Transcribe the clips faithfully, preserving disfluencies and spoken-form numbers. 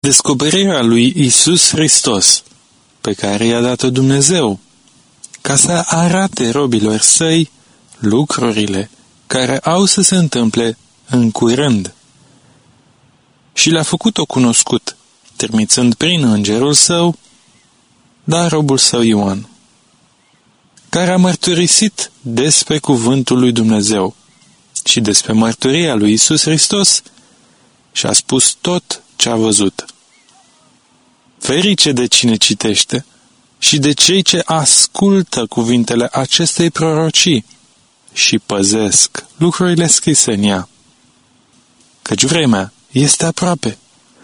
Descoperirea lui Iisus Hristos, pe care i-a dat-o Dumnezeu, ca să arate robilor săi lucrurile care au să se întâmple în curând. Și le-a făcut-o cunoscut, trimițând prin îngerul său, dar robul său Ioan, care a mărturisit despre cuvântul lui Dumnezeu și despre mărturia lui Iisus Hristos și a spus tot ce a văzut. Ferice de cine citește și de cei ce ascultă cuvintele acestei prorocii și păzesc lucrurile scrise în ea, căci vremea este aproape.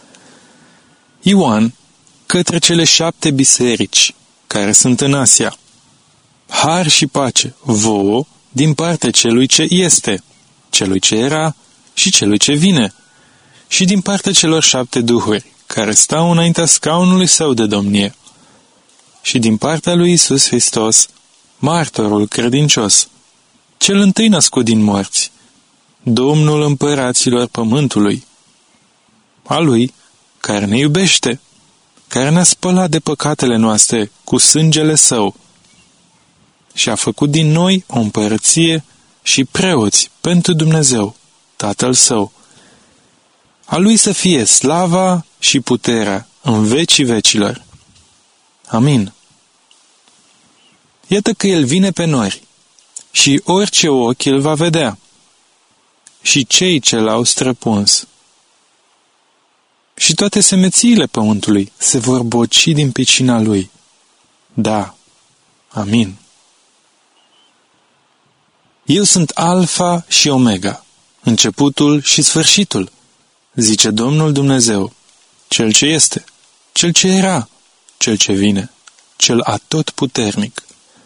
Ioan, către cele șapte biserici care sunt în Asia, har și pace vouă din partea celui ce este, celui ce era și celui ce vine, și din partea celor șapte duhuri care stau înaintea scaunului său de domnie, și din partea lui Iisus Hristos, martorul credincios, cel întâi născut din morți, Domnul împăraților pământului, a lui care ne iubește, care ne-a spălat de păcatele noastre cu sângele său și a făcut din noi o împărăție și preoți pentru Dumnezeu, Tatăl său. A lui să fie slava și puterea în vecii vecilor. Amin. Iată că El vine pe nori și orice ochi îl va vedea și cei ce l-au străpuns. Și toate semețiile pământului se vor boci din pricina lui. Da. Amin. Eu sunt Alfa și Omega, începutul și sfârșitul, zice Domnul Dumnezeu, Cel ce este, Cel ce era, Cel ce vine, Cel atotputernic.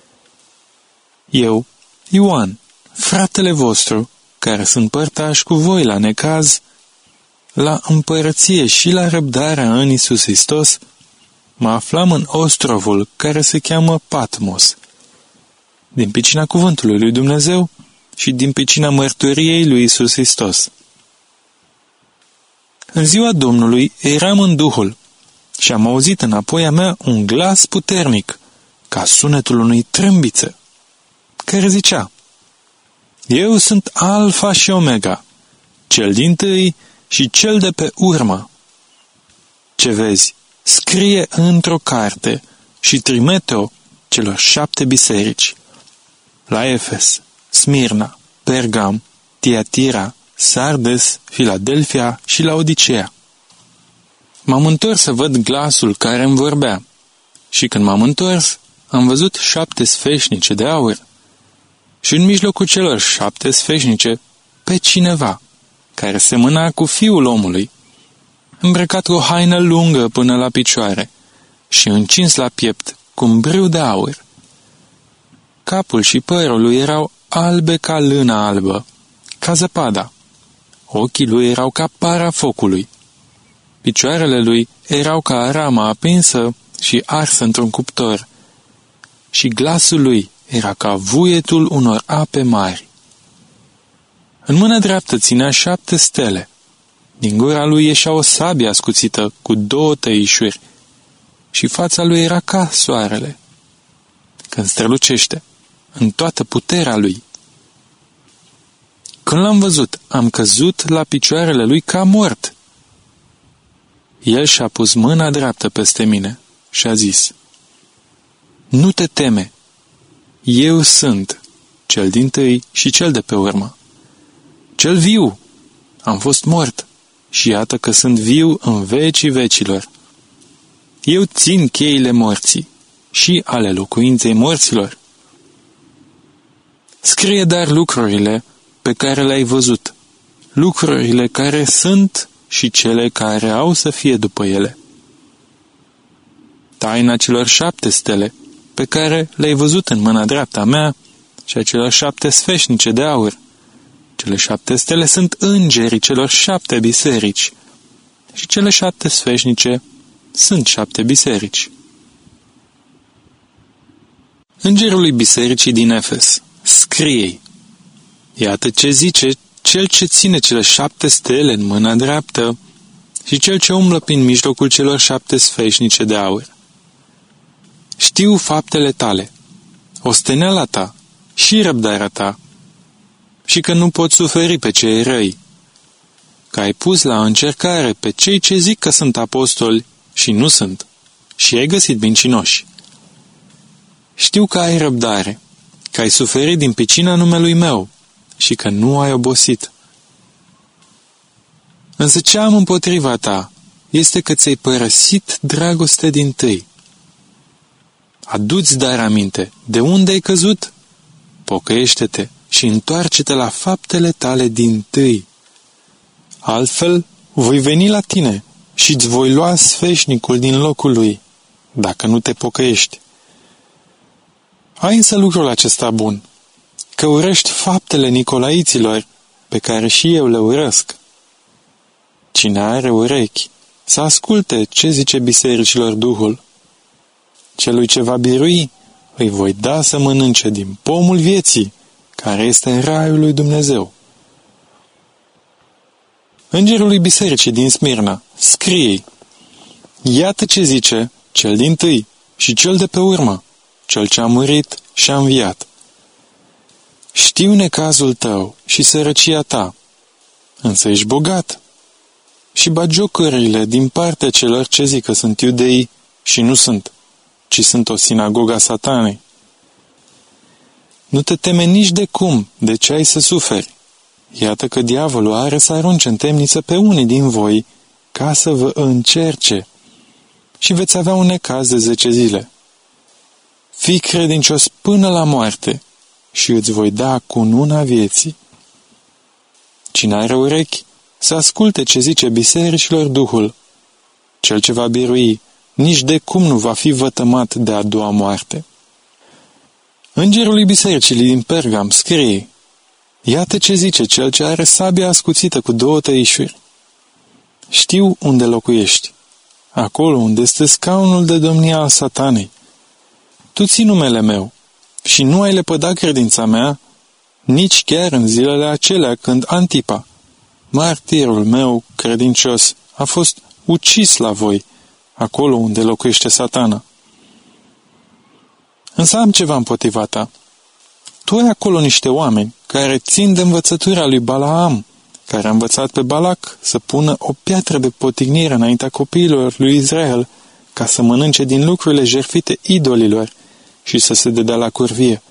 Eu, Ioan, fratele vostru, care sunt părtași cu voi la necaz, la împărăție și la răbdarea în Iisus Hristos, mă aflam în ostrovul care se cheamă Patmos, din pricina cuvântului lui Dumnezeu și din pricina mărturiei lui Iisus Hristos. În ziua Domnului eram în Duhul și am auzit înapoi a mea un glas puternic, ca sunetul unei trâmbițe, care zicea: Eu sunt Alfa și Omega, cel dintâi și cel de pe urmă. Ce vezi, scrie într-o carte și trimite-o celor șapte biserici: la Efes, Smirna, Pergam, Tiatira, Sardes, Filadelfia și Laodicea. M-am întors să văd glasul care îmi vorbea și când m-am întors, am văzut șapte sfeșnice de aur și în mijlocul celor șapte sfeșnice pe cineva care semăna cu Fiul omului, îmbrăcat cu o haină lungă până la picioare și încins la piept cu un brâu de aur. Capul și părul lui erau albe ca lână albă, ca zăpada. Ochii lui erau ca para focului. Picioarele lui erau ca rama aprinsă și arsă într-un cuptor. Și glasul lui era ca vuietul unor ape mari. În mâna dreaptă ținea șapte stele. Din gura lui ieșea o sabie ascuțită cu două tăișuri și fața lui era ca soarele, când strălucește în toată puterea lui. Când l-am văzut, am căzut la picioarele lui ca mort. El și-a pus mâna dreaptă peste mine și a zis: Nu te teme, eu sunt cel dintâi și cel de pe urmă, cel viu. Am fost mort și iată că sunt viu în vecii vecilor. Eu țin cheile morții și ale locuinței morților. Scrie dar lucrurile pe care le-ai văzut, lucrurile care sunt și cele care au să fie după ele. Taina celor șapte stele pe care le-ai văzut în mâna dreapta mea și a celor șapte sfeșnice de aur. Cele șapte stele sunt îngerii celor șapte biserici și cele șapte sfeșnice sunt șapte biserici. Îngerului bisericii din Efes, scrie-i: Iată ce zice cel ce ține cele șapte stele în mâna dreaptă și cel ce umblă prin mijlocul celor șapte sfeșnice de aur. Știu faptele tale, osteneala ta și răbdarea ta, și că nu poți suferi pe cei răi, că ai pus la încercare pe cei ce zic că sunt apostoli și nu sunt, și ai găsit mincinoși. Știu că ai răbdare, că ai suferit din pricina numelui meu și că nu ai obosit. Însă ce am împotriva ta este că ți-ai părăsit dragoste dintâi. Adu-ți dar aminte, de unde ai căzut? Pocăiește-te și întoarce-te la faptele tale dintâi. Altfel, voi veni la tine și îți voi lua sfeșnicul din locul lui, dacă nu te pocăiești. Ai însă lucrul acesta bun, că urăști faptele nicolaiților, pe care și eu le urăsc. Cine are urechi, să asculte ce zice bisericilor Duhul. Celui ce va birui, îi voi da să mănânce din pomul vieții, care este raiul lui Dumnezeu. Îngerului bisericii din Smirna, scrie: iată ce zice cel dintâi și cel de pe urmă, cel ce a murit și a înviat. Știu necazul tău și sărăcia ta, însă ești bogat. Și batjocările din partea celor ce zic că sunt iudei și nu sunt, ci sunt o sinagogă a Satanei. Nu te teme nici de cum de ce ai să suferi. Iată că diavolul are să arunce în temniță pe unii din voi ca să vă încerce și veți avea un necaz de zece zile. Fii credincios până la moarte și îți voi da cununa vieții. Cine are urechi, să asculte ce zice bisericilor Duhul. Cel ce va birui, nici de cum nu va fi vătămat de a doua moarte. Îngerului bisericii din Pergam scrie: iată ce zice cel ce are sabia ascuțită cu două tăișuri. Știu unde locuiești, acolo unde este scaunul de domnie al Satanei. Tu ții numele meu și nu ai lepădat credința mea, nici chiar în zilele acelea când Antipa, martirul meu credincios, a fost ucis la voi, acolo unde locuiește Satana. Însă am ceva împotriva ta. Tu ai acolo niște oameni care țin de învățătura lui Balaam, care a învățat pe Balac să pună o piatră de potignire înaintea copiilor lui Israel, ca să mănânce din lucrurile jertfite idolilor și să se dedea la curvie.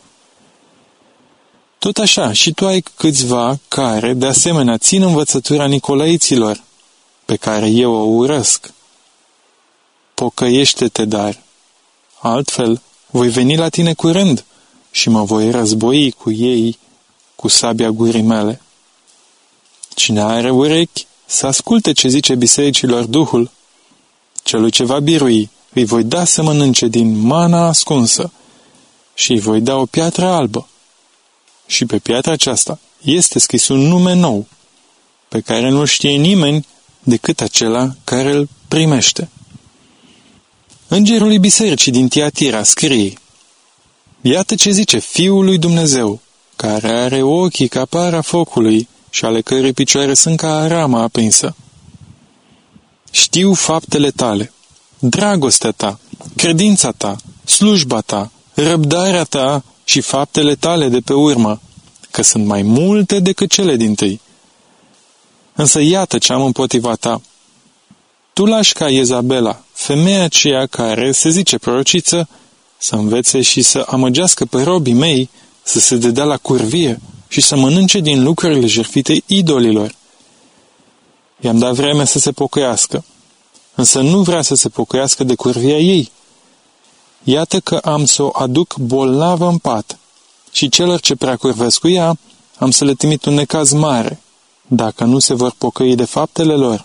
Tot așa, și tu ai câțiva care, de asemenea, țin învățătura nicolaiților, pe care eu o urăsc. Pocăiește-te, dar, altfel voi veni la tine curând și mă voi război cu ei cu sabia gurii mele. Cine are urechi, să asculte ce zice bisericilor Duhul. Celui ce va birui, îi voi da să mănânce din mana ascunsă și îi voi da o piatră albă. Și pe piatra aceasta este scris un nume nou, pe care nu știe nimeni decât acela care îl primește. Îngerului bisericii din Tiatira scrie: iată ce zice Fiul lui Dumnezeu, care are ochii ca para focului și ale cărei picioare sunt ca rama aprinsă. Știu faptele tale, dragostea ta, credința ta, slujba ta, răbdarea ta și faptele tale de pe urmă, că sunt mai multe decât cele dintâi. Însă iată ce am împotriva ta. Tu lași ca Iezabela, femeia aceea care se zice prorociță, să învețe și să amăgească pe robii mei, să se dedea la curvie și să mănânce din lucrurile jertfite idolilor. I-am dat vreme să se pocăiască, însă nu vrea să se pocăiască de curvia ei. Iată că am să o aduc bolnavă în pat și celor ce prea curvesc cu ea am să le trimit un necaz mare, dacă nu se vor pocăi de faptele lor.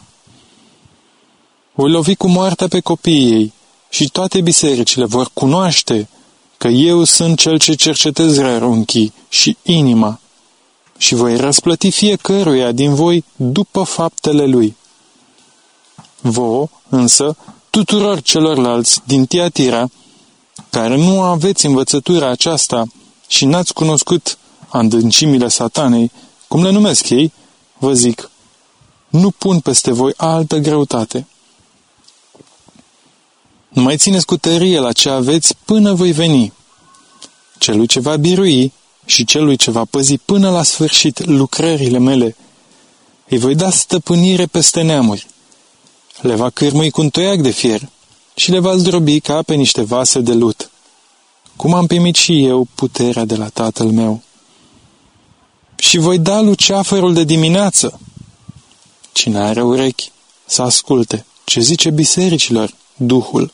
Voi lovi cu moartea pe copiii ei și toate bisericile vor cunoaște că eu sunt cel ce cercetez rărunchii și inima și voi răsplăti fiecăruia din voi după faptele lui. Vouă, însă, tuturor celorlalți din Tiatira, care nu aveți învățătura aceasta și n-ați cunoscut adâncimile Satanei, cum le numesc ei, vă zic: nu pun peste voi altă greutate. Nu mai țineți cu tărie la ce aveți până voi veni. Celui ce va birui și celui ce va păzi până la sfârșit lucrările mele, îi voi da stăpânire peste neamuri. Le va cârmui cu un toiac de fier și le va zdrobi ca pe niște vase de lut, cum am primit și eu puterea de la Tatăl meu. Și voi da luceafărul de dimineață. Cine are urechi, să asculte ce zice bisericilor Duhul.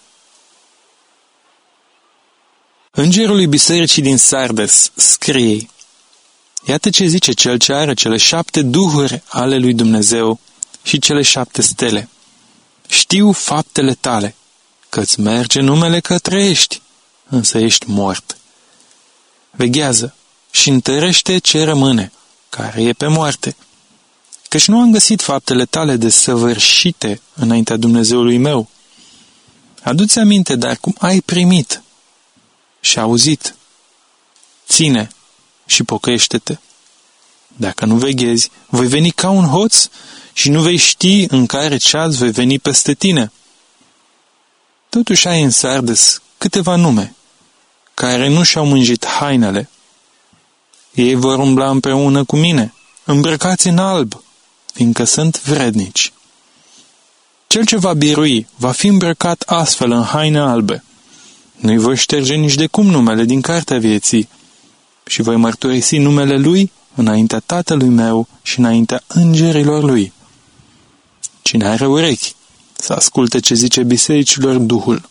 Îngerului bisericii din Sardes scrie: Iată ce zice cel ce are cele șapte duhuri ale lui Dumnezeu și cele șapte stele. Știu faptele tale, că-ți merge numele că trăiești, însă ești mort. Veghează și întărește ce rămâne, care e pe moarte, căci nu am găsit faptele tale desăvârșite înaintea Dumnezeului meu. Adu-ți aminte, dar cum ai primit și auzit, ține și pocăiește-te. Dacă nu veghezi, voi veni ca un hoț și nu vei ști în care ceas voi veni peste tine. Totuși ai în Sardes câteva nume, care nu și-au mânjit hainele. Ei vor umbla împreună cu mine, îmbrăcați în alb, fiindcă sunt vrednici. Cel ce va birui va fi îmbrăcat astfel în haine albe. Nu-i voi șterge nici de cum numele din cartea vieții și voi mărturisi numele lui înaintea Tatălui meu și înaintea îngerilor lui. Cine are urechi, să asculte ce zice bisericilor Duhul.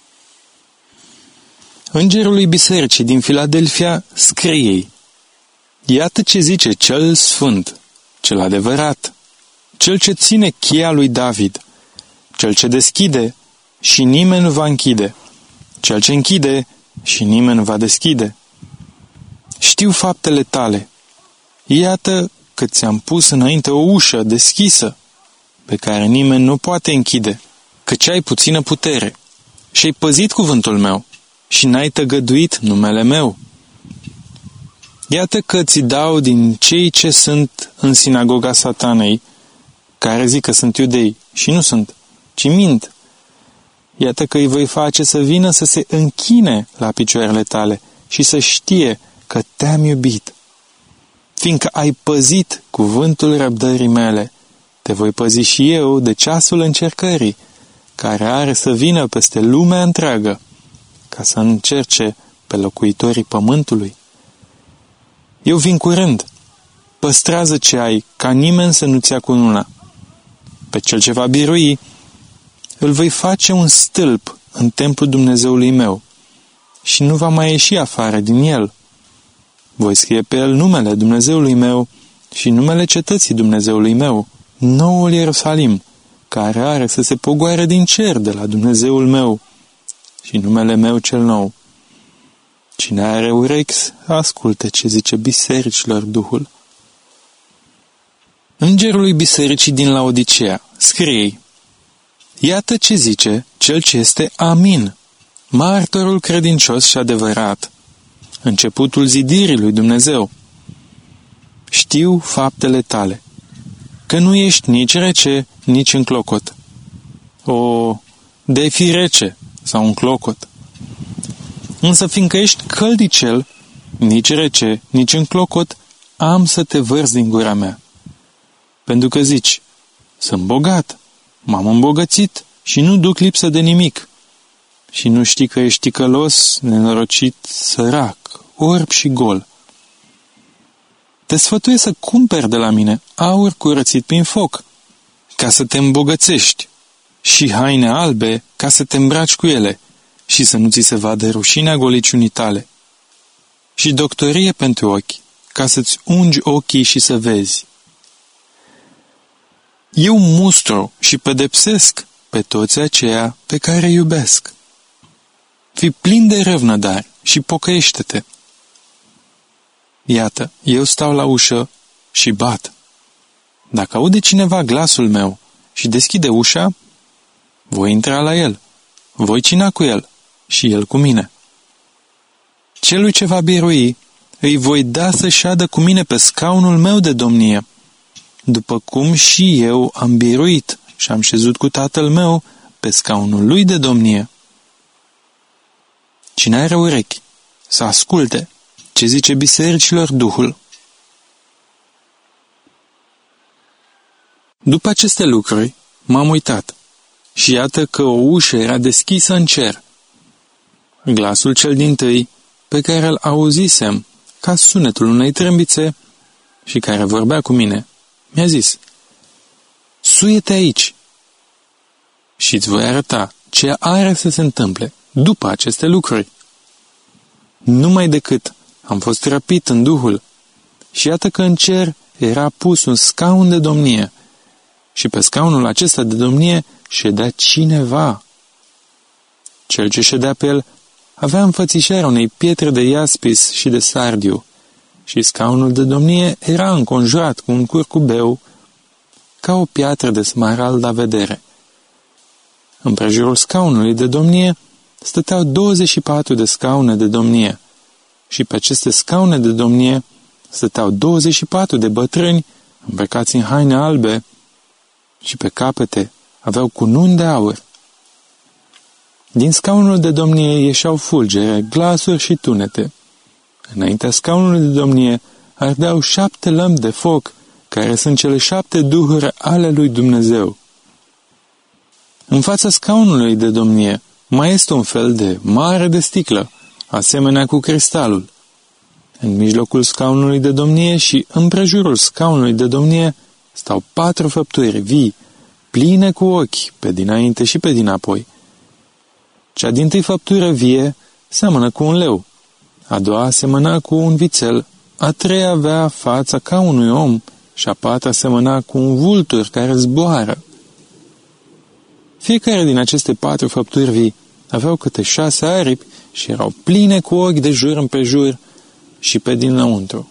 Îngerului bisericii din Filadelfia scrie: Iată ce zice cel sfânt, cel adevărat, cel ce ține cheia lui David, cel ce deschide și nimeni nu va închide, cel ce închide și nimeni nu va deschide. Știu faptele tale. Iată că ți-am pus înainte o ușă deschisă, pe care nimeni nu poate închide, căci ai puțină putere și ai păzit cuvântul meu și n-ai tăgăduit numele meu. Iată că ți dau din cei ce sunt în sinagoga Satanei, care zic că sunt iudei și nu sunt, ci mint. Iată că îi voi face să vină să se închine la picioarele tale și să știe că te-am iubit. Fiindcă ai păzit cuvântul răbdării mele, te voi păzi și eu de ceasul încercării, care are să vină peste lumea întreagă, ca să încerce pe locuitorii pământului. Eu vin curând. Păstrează ce ai, ca nimeni să nu-ți ia cununa. Pe cel ce va birui, îl voi face un stâlp în templul Dumnezeului meu și nu va mai ieși afară din el. Voi scrie pe el numele Dumnezeului meu și numele cetății Dumnezeului meu, noul Ierusalim, care are să se pogoare din cer de la Dumnezeul meu și numele meu cel nou. Cine are urechi, asculte ce zice bisericilor Duhul. Îngerului bisericii din Laodicea scrie: Iată ce zice cel ce este Amin, martorul credincios și adevărat, începutul zidirii lui Dumnezeu. Știu faptele tale, că nu ești nici rece, nici înclocot. O, de fi rece sau înclocot. Însă fiindcă ești căldicel, nici rece, nici înclocot, am să te vărs din gura mea. Pentru că zici: sunt bogat, m-am îmbogățit și nu duc lipsă de nimic. Și nu știi că ești ticălos, nenorocit, sărac, orb și gol. Te sfătuiesc să cumperi de la mine aur curățit prin foc, ca să te îmbogățești, și haine albe, ca să te îmbraci cu ele, și să nu ți se vadă rușinea goliciunii tale. Și doctorie pentru ochi, ca să-ți ungi ochii și să vezi. Eu mustru și pedepsesc pe toți aceia pe care îi iubesc. Fii plin de răvnădar și pocăiește-te. Iată, eu stau la ușă și bat. Dacă aude cineva glasul meu și deschide ușa, voi intra la el, voi cina cu el și el cu mine. Celui ce va birui, îi voi da să șadă cu mine pe scaunul meu de domnie după cum și eu am biruit și am șezut cu Tatăl meu pe scaunul lui de domnie. Cine are urechi, să asculte ce zice bisericilor Duhul. După aceste lucruri, m-am uitat și iată că o ușă era deschisă în cer. Glasul cel dintâi, pe care îl auzisem ca sunetul unei trâmbițe și care vorbea cu mine, mi-a zis: suie-te aici și îți voi arăta ce are să se întâmple după aceste lucruri. Numai decât am fost răpit în Duhul și iată că în cer era pus un scaun de domnie și pe scaunul acesta de domnie ședea cineva. Cel ce ședea pe el avea înfățișarea unei pietre de iaspis și de sardiu și scaunul de domnie era înconjurat cu un curcubeu ca o piatră de smarald a vedere. Împrejurul scaunului de domnie stăteau douăzeci și patru de scaune de domnie și pe aceste scaune de domnie stăteau douăzeci și patru de bătrâni îmbrăcați în haine albe și pe capete aveau cununi de aur. Din scaunul de domnie ieșeau fulgere, glasuri și tunete. Înaintea scaunului de domnie ardeau șapte lămpi de foc, care sunt cele șapte duhuri ale lui Dumnezeu. În fața scaunului de domnie mai este un fel de mare de sticlă, asemenea cu cristalul. În mijlocul scaunului de domnie și împrejurul scaunului de domnie stau patru făpturi vii, pline cu ochi, pe dinainte și pe dinapoi. Cea dintâi făptură vie seamănă cu un leu, a doua semăna cu un vițel, a treia avea fața ca unui om și a patra semăna cu un vultur care zboară. Fiecare din aceste patru făpturi vii aveau câte șase aripi și erau pline cu ochi de jur împrejur și pe dinăuntru.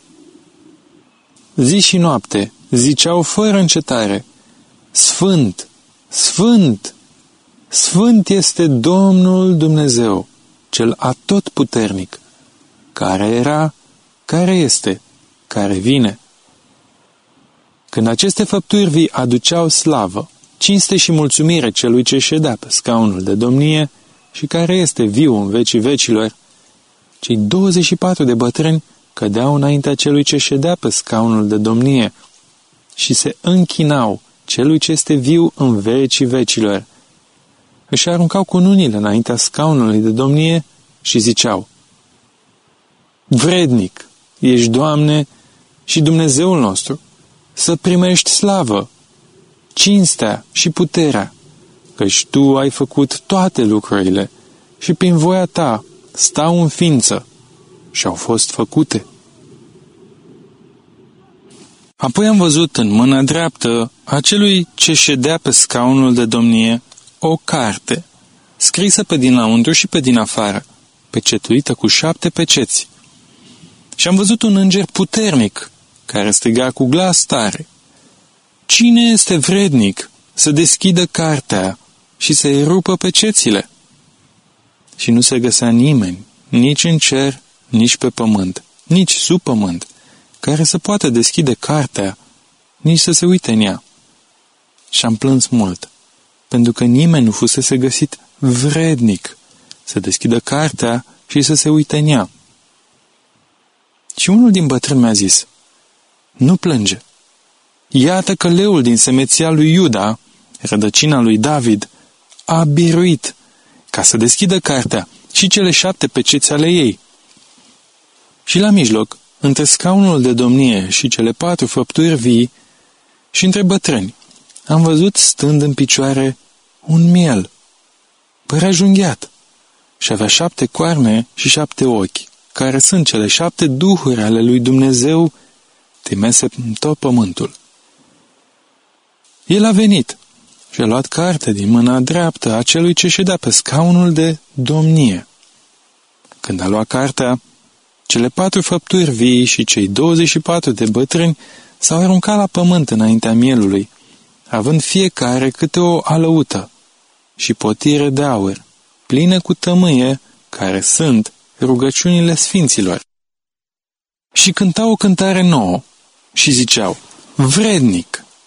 Zi și noapte ziceau fără încetare: Sfânt, Sfânt, Sfânt este Domnul Dumnezeu, cel atotputernic, care era, care este, care vine. Când aceste făpturi vii aduceau slavă, cinste și mulțumire celui ce ședea pe scaunul de domnie și care este viu în vecii vecilor, cei douăzeci și patru de bătrâni cădeau înaintea celui ce ședea pe scaunul de domnie și se închinau celui ce este viu în vecii vecilor. Își aruncau cununile înaintea scaunului de domnie și ziceau: Vrednic ești, Doamne, și Dumnezeul nostru, să primești slavă, cinstea și puterea, căci Tu ai făcut toate lucrurile și prin voia Ta stau în ființă și au fost făcute. Apoi am văzut în mâna dreaptă a celui ce ședea pe scaunul de domnie o carte, scrisă pe dinăuntru și pe din afară, pecetuită cu șapte peceți. Și am văzut un înger puternic, care striga cu glas tare: Cine este vrednic să deschidă cartea și să-i rupă pecețile? Și nu se găsea nimeni, nici în cer, nici pe pământ, nici sub pământ, care să poată deschide cartea, nici să se uite în ea. Și am plâns mult, pentru că nimeni nu fusese găsit vrednic să deschidă cartea și să se uite în ea. Și unul din bătrâni mi-a zis: Nu plânge. Iată că leul din semeția lui Iuda, rădăcina lui David, a biruit ca să deschidă cartea și cele șapte peceți ale ei. Și la mijloc, între scaunul de domnie și cele patru făpturi vii și între bătrâni, am văzut stând în picioare un miel, prejunghiat, și avea șapte coarne și șapte ochi, care sunt cele șapte duhuri ale lui Dumnezeu temese în tot pământul. El a venit și a luat cartea din mâna dreaptă a celui ce ședea pe scaunul de domnie. Când a luat cartea, cele patru făpturi vii și cei douăzeci și patru de bătrâni s-au aruncat la pământ înaintea mielului, având fiecare câte o alăută și potire de aur, pline cu tămâie, care sunt rugăciunile sfinților. Și cântau o cântare nouă și ziceau: Vrednic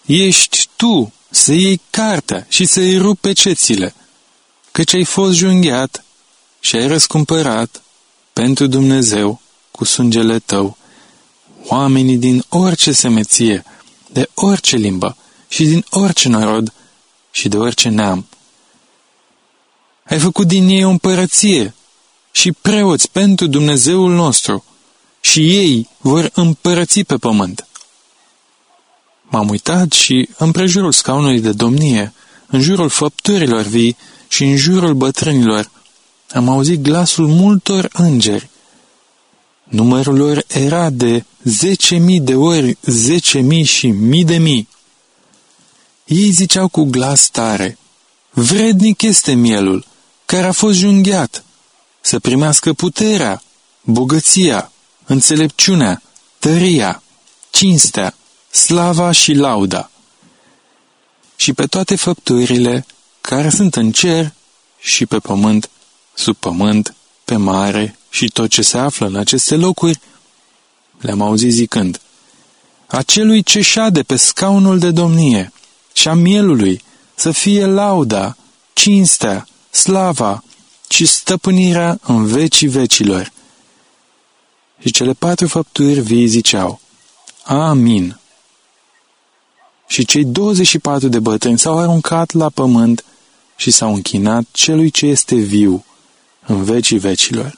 ești tu să iei cartea și să-i rupi pecețile, căci ai fost junghiat și ai răscumpărat pentru Dumnezeu cu sângele tău oamenii din orice semeție, de orice limbă și din orice norod și de orice neam. Ai făcut din ei o împărăție și preoți pentru Dumnezeul nostru și ei vor împărăți pe pământ. M-am uitat și împrejurul scaunului de domnie, în jurul făpturilor vii și în jurul bătrânilor, am auzit glasul multor îngeri. Numărul lor era de zece mii de ori zece mii și mii de mii. Ei ziceau cu glas tare: vrednic este mielul care a fost junghiat să primească puterea, bogăția, înțelepciunea, tăria, cinstea, slava și lauda. Și pe toate făpturile care sunt în cer și pe pământ, sub pământ, pe mare și tot ce se află în aceste locuri, le-am auzit zicând: acelui ce șade pe scaunul de domnie și a mielului să fie lauda, cinstea, slava și stăpânirea în vecii vecilor. Și cele patru făpturi vii ziceau: Amin. Și cei douăzeci și patru de bătrâni s-au aruncat la pământ și s-au închinat celui ce este viu în vecii vecilor.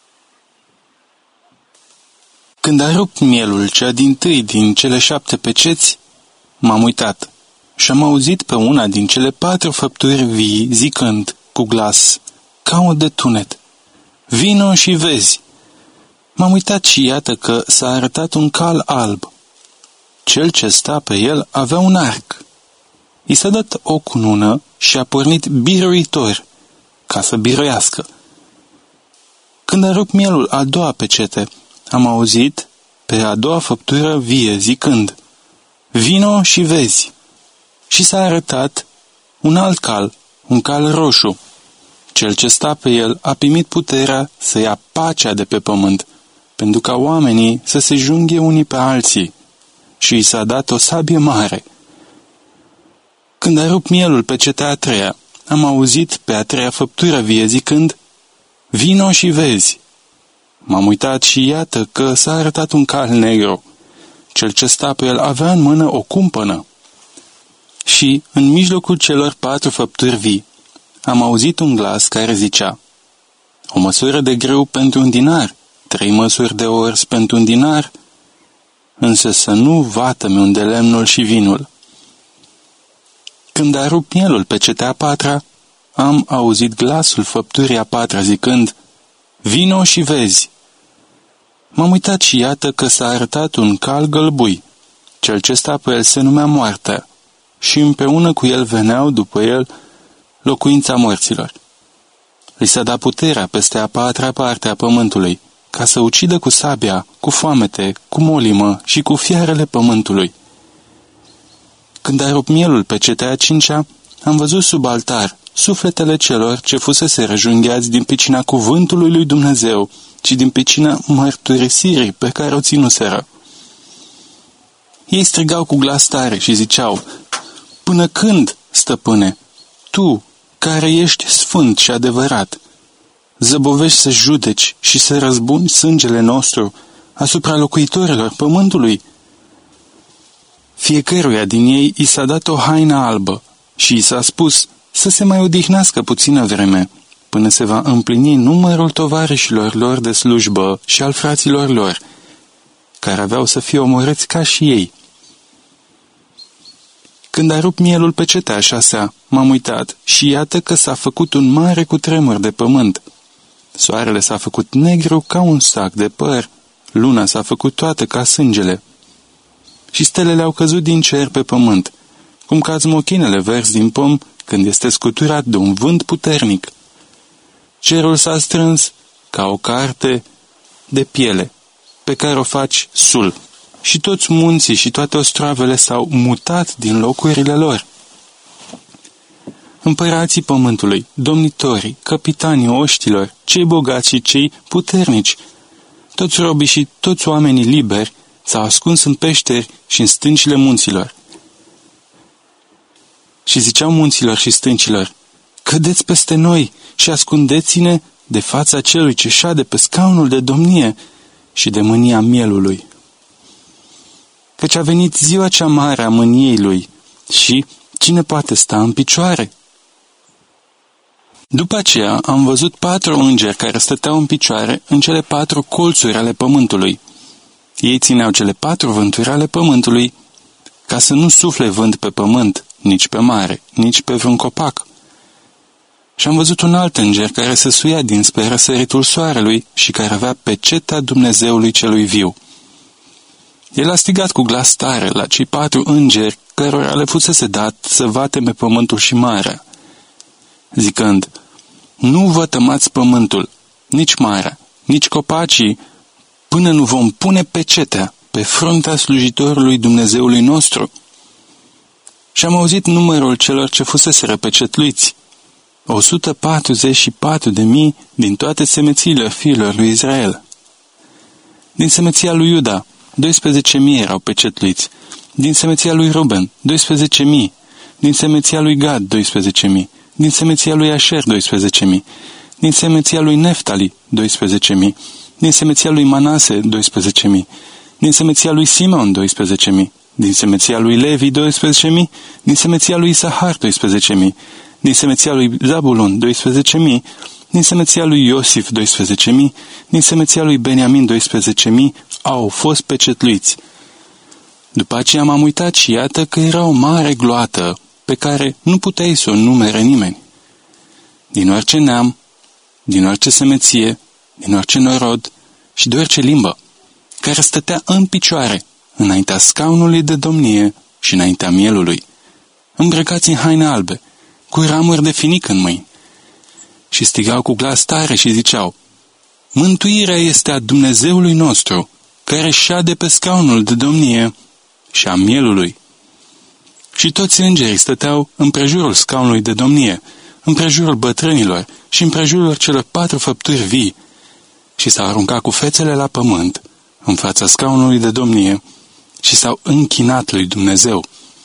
Când a rupt mielul cea dintâi din cele șapte peceți, m-am uitat și am auzit pe una din cele patru făpturi vii zicând cu glas ca un de tunet: vino și vezi. M-am uitat și iată că s-a arătat un cal alb. Cel ce sta pe el avea un arc. I s-a dat o cunună și a pornit biruitor ca să biruiască. Când a rupt mielul a doua pecete, am auzit pe a doua făptură vie zicând: vino și vezi. Și s-a arătat un alt cal, un cal roșu. Cel ce sta pe el a primit puterea să ia pacea de pe pământ, pentru ca oamenii să se junghie unii pe alții, și i s-a dat o sabie mare. Când a rupt mielul pe cetea a treia, am auzit pe a treia făptură vie zicând: vino și vezi. M-am uitat și iată că s-a arătat un cal negru. Cel ce sta pe el avea în mână o cumpănă. Și, în mijlocul celor patru făpturi vii, am auzit un glas care zicea: o măsură de grâu pentru un dinar, trei măsuri de ors pentru un dinar, însă să nu vată-mi unde lemnul și vinul. Când a rupt mielul pe cetea a patra, am auzit glasul făpturii a patra zicând: vino și vezi. M-am uitat și iată că s-a arătat un cal gălbui. Cel ce sta pe el se numea Moartea și împreună cu el veneau după el locuința morților. Li s-a dat puterea peste a patra parte a pământului, ca să ucidă cu sabia, cu foamete, cu molimă și cu fiarele pământului. Când a rupt mielul pe cetea a cincea, am văzut sub altar sufletele celor ce fusese răjungheați din pricina cuvântului lui Dumnezeu și din pricina mărturisirii pe care o ținuseră. Ei strigau cu glas tare și ziceau: până când, stăpâne, tu, care ești sfânt și adevărat, zăbovești să judeci și să răzbuni sângele nostru asupra locuitorilor pământului? Fiecăruia din ei i s-a dat o haină albă și i s-a spus să se mai odihnească puțină vreme, până se va împlini numărul tovarășilor lor de slujbă și al fraților lor, care aveau să fie omorâți ca și ei. Când a rupt mielul pe cetea a șasea, m-am uitat și iată că s-a făcut un mare cutremur de pământ. Soarele s-a făcut negru ca un sac de păr, luna s-a făcut toată ca sângele. Și stelele au căzut din cer pe pământ, cum cad smochinele verzi din pom când este scuturat de un vânt puternic. Cerul s-a strâns ca o carte de piele pe care o faci sul. Și toți munții și toate ostroavele s-au mutat din locurile lor. Împărații pământului, domnitorii, capitanii oștilor, cei bogați și cei puternici, toți robii și toți oamenii liberi s-au ascuns în peșteri și în stâncile munților. și ziceau munților și stâncilor: cădeți peste noi și ascundeți-ne de fața celui ce șade pe scaunul de domnie și de mânia mielului. Căci a venit ziua cea mare a mâniei lui și cine poate sta în picioare? După aceea am văzut patru îngeri care stăteau în picioare în cele patru colțuri ale pământului. Ei țineau cele patru vânturi ale pământului ca să nu sufle vânt pe pământ, nici pe mare, nici pe vreun copac. Și am văzut un alt înger care se suia dinspre răsăritul soarelui și care avea pecetea Dumnezeului celui viu. El a strigat cu glas tare la cei patru îngeri cărora le fusese dat să vateme pământul și marea, zicând: nu vă tămați pământul, nici marea, nici copacii, până nu vom pune pecetea pe fruntea slujitorului Dumnezeului nostru. Și am auzit numărul celor ce fuseseră pecetluiți: o sută patruzeci și patru de mii din toate semețiile fiilor lui Israel. Din semeția lui Iuda, doisprezece mii erau pecetluiți. Din semeția lui Ruben, doisprezece mii. Din semeția lui Gad, doisprezece mii. Din semeția lui Asher, doisprezece mii. Din semeția lui Neftali, doisprezece mii. Din semeția lui Manase, doisprezece mii. Din semeția lui Simeon, doisprezece mii. Din semeția lui Levi, doisprezece mii. Din semeția lui Isahar, doisprezece mii. Din semeția lui Zabulon, doisprezece mii. Din semeția lui Iosif, doisprezece mii. Din semeția lui Beniamin, doisprezece mii au fost pecetluiți. După aceea m-am uitat și iată că era o mare gloată pe care nu puteai să o numere nimeni. Din orice neam, din orice semeție, din orice norod și de orice limbă, care stătea în picioare înaintea scaunului de domnie și înaintea mielului, îmbrăcați în haine albe, cu ramuri de finic în mâini. Și strigau cu glas tare și ziceau: mântuirea este a Dumnezeului nostru, care șade pe scaunul de domnie și a mielului. Și toți îngerii stăteau împrejurul scaunului de domnie, împrejurul bătrânilor și împrejurul celor patru făpturi vii, și s-au aruncat cu fețele la pământ, în fața scaunului de domnie, și s-au închinat lui Dumnezeu.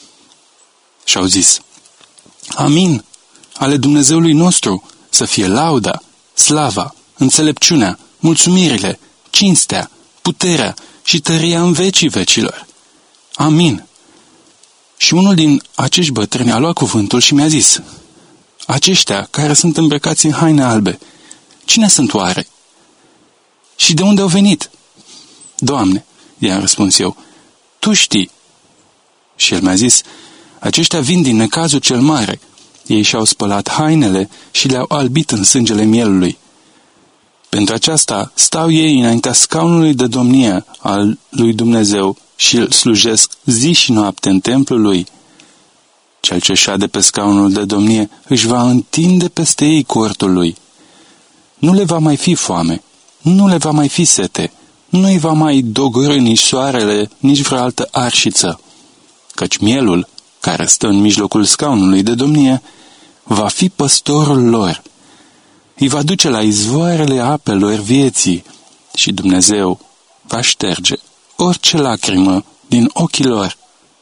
Și au zis: Amin, ale Dumnezeului nostru, să fie lauda, slava, înțelepciunea, mulțumirile, cinstea, puterea și tăria în vecii vecilor. Amin. Și unul din acești bătrâni a luat cuvântul și mi-a zis: aceștia care sunt îmbrăcați în haine albe, cine sunt oare? Și de unde au venit? Doamne, i-am răspuns eu, Tu știi. Și el mi-a zis: aceștia vin din necazul cel mare. Ei și-au spălat hainele și le-au albit în sângele mielului. Pentru aceasta stau ei înaintea scaunului de domnie al lui Dumnezeu și îl slujesc zi și noapte în templul lui. Cel ce șade pe scaunul de domnie își va întinde peste ei cortul lui. Nu le va mai fi foame, nu le va mai fi sete, nu îi va mai dogorî nici soarele, nici vreo altă arșiță, căci mielul, care stă în mijlocul scaunului de domnie, va fi păstorul lor. Îi va duce la izvoarele apelor vieții și Dumnezeu va șterge orice lacrimă din ochii lor.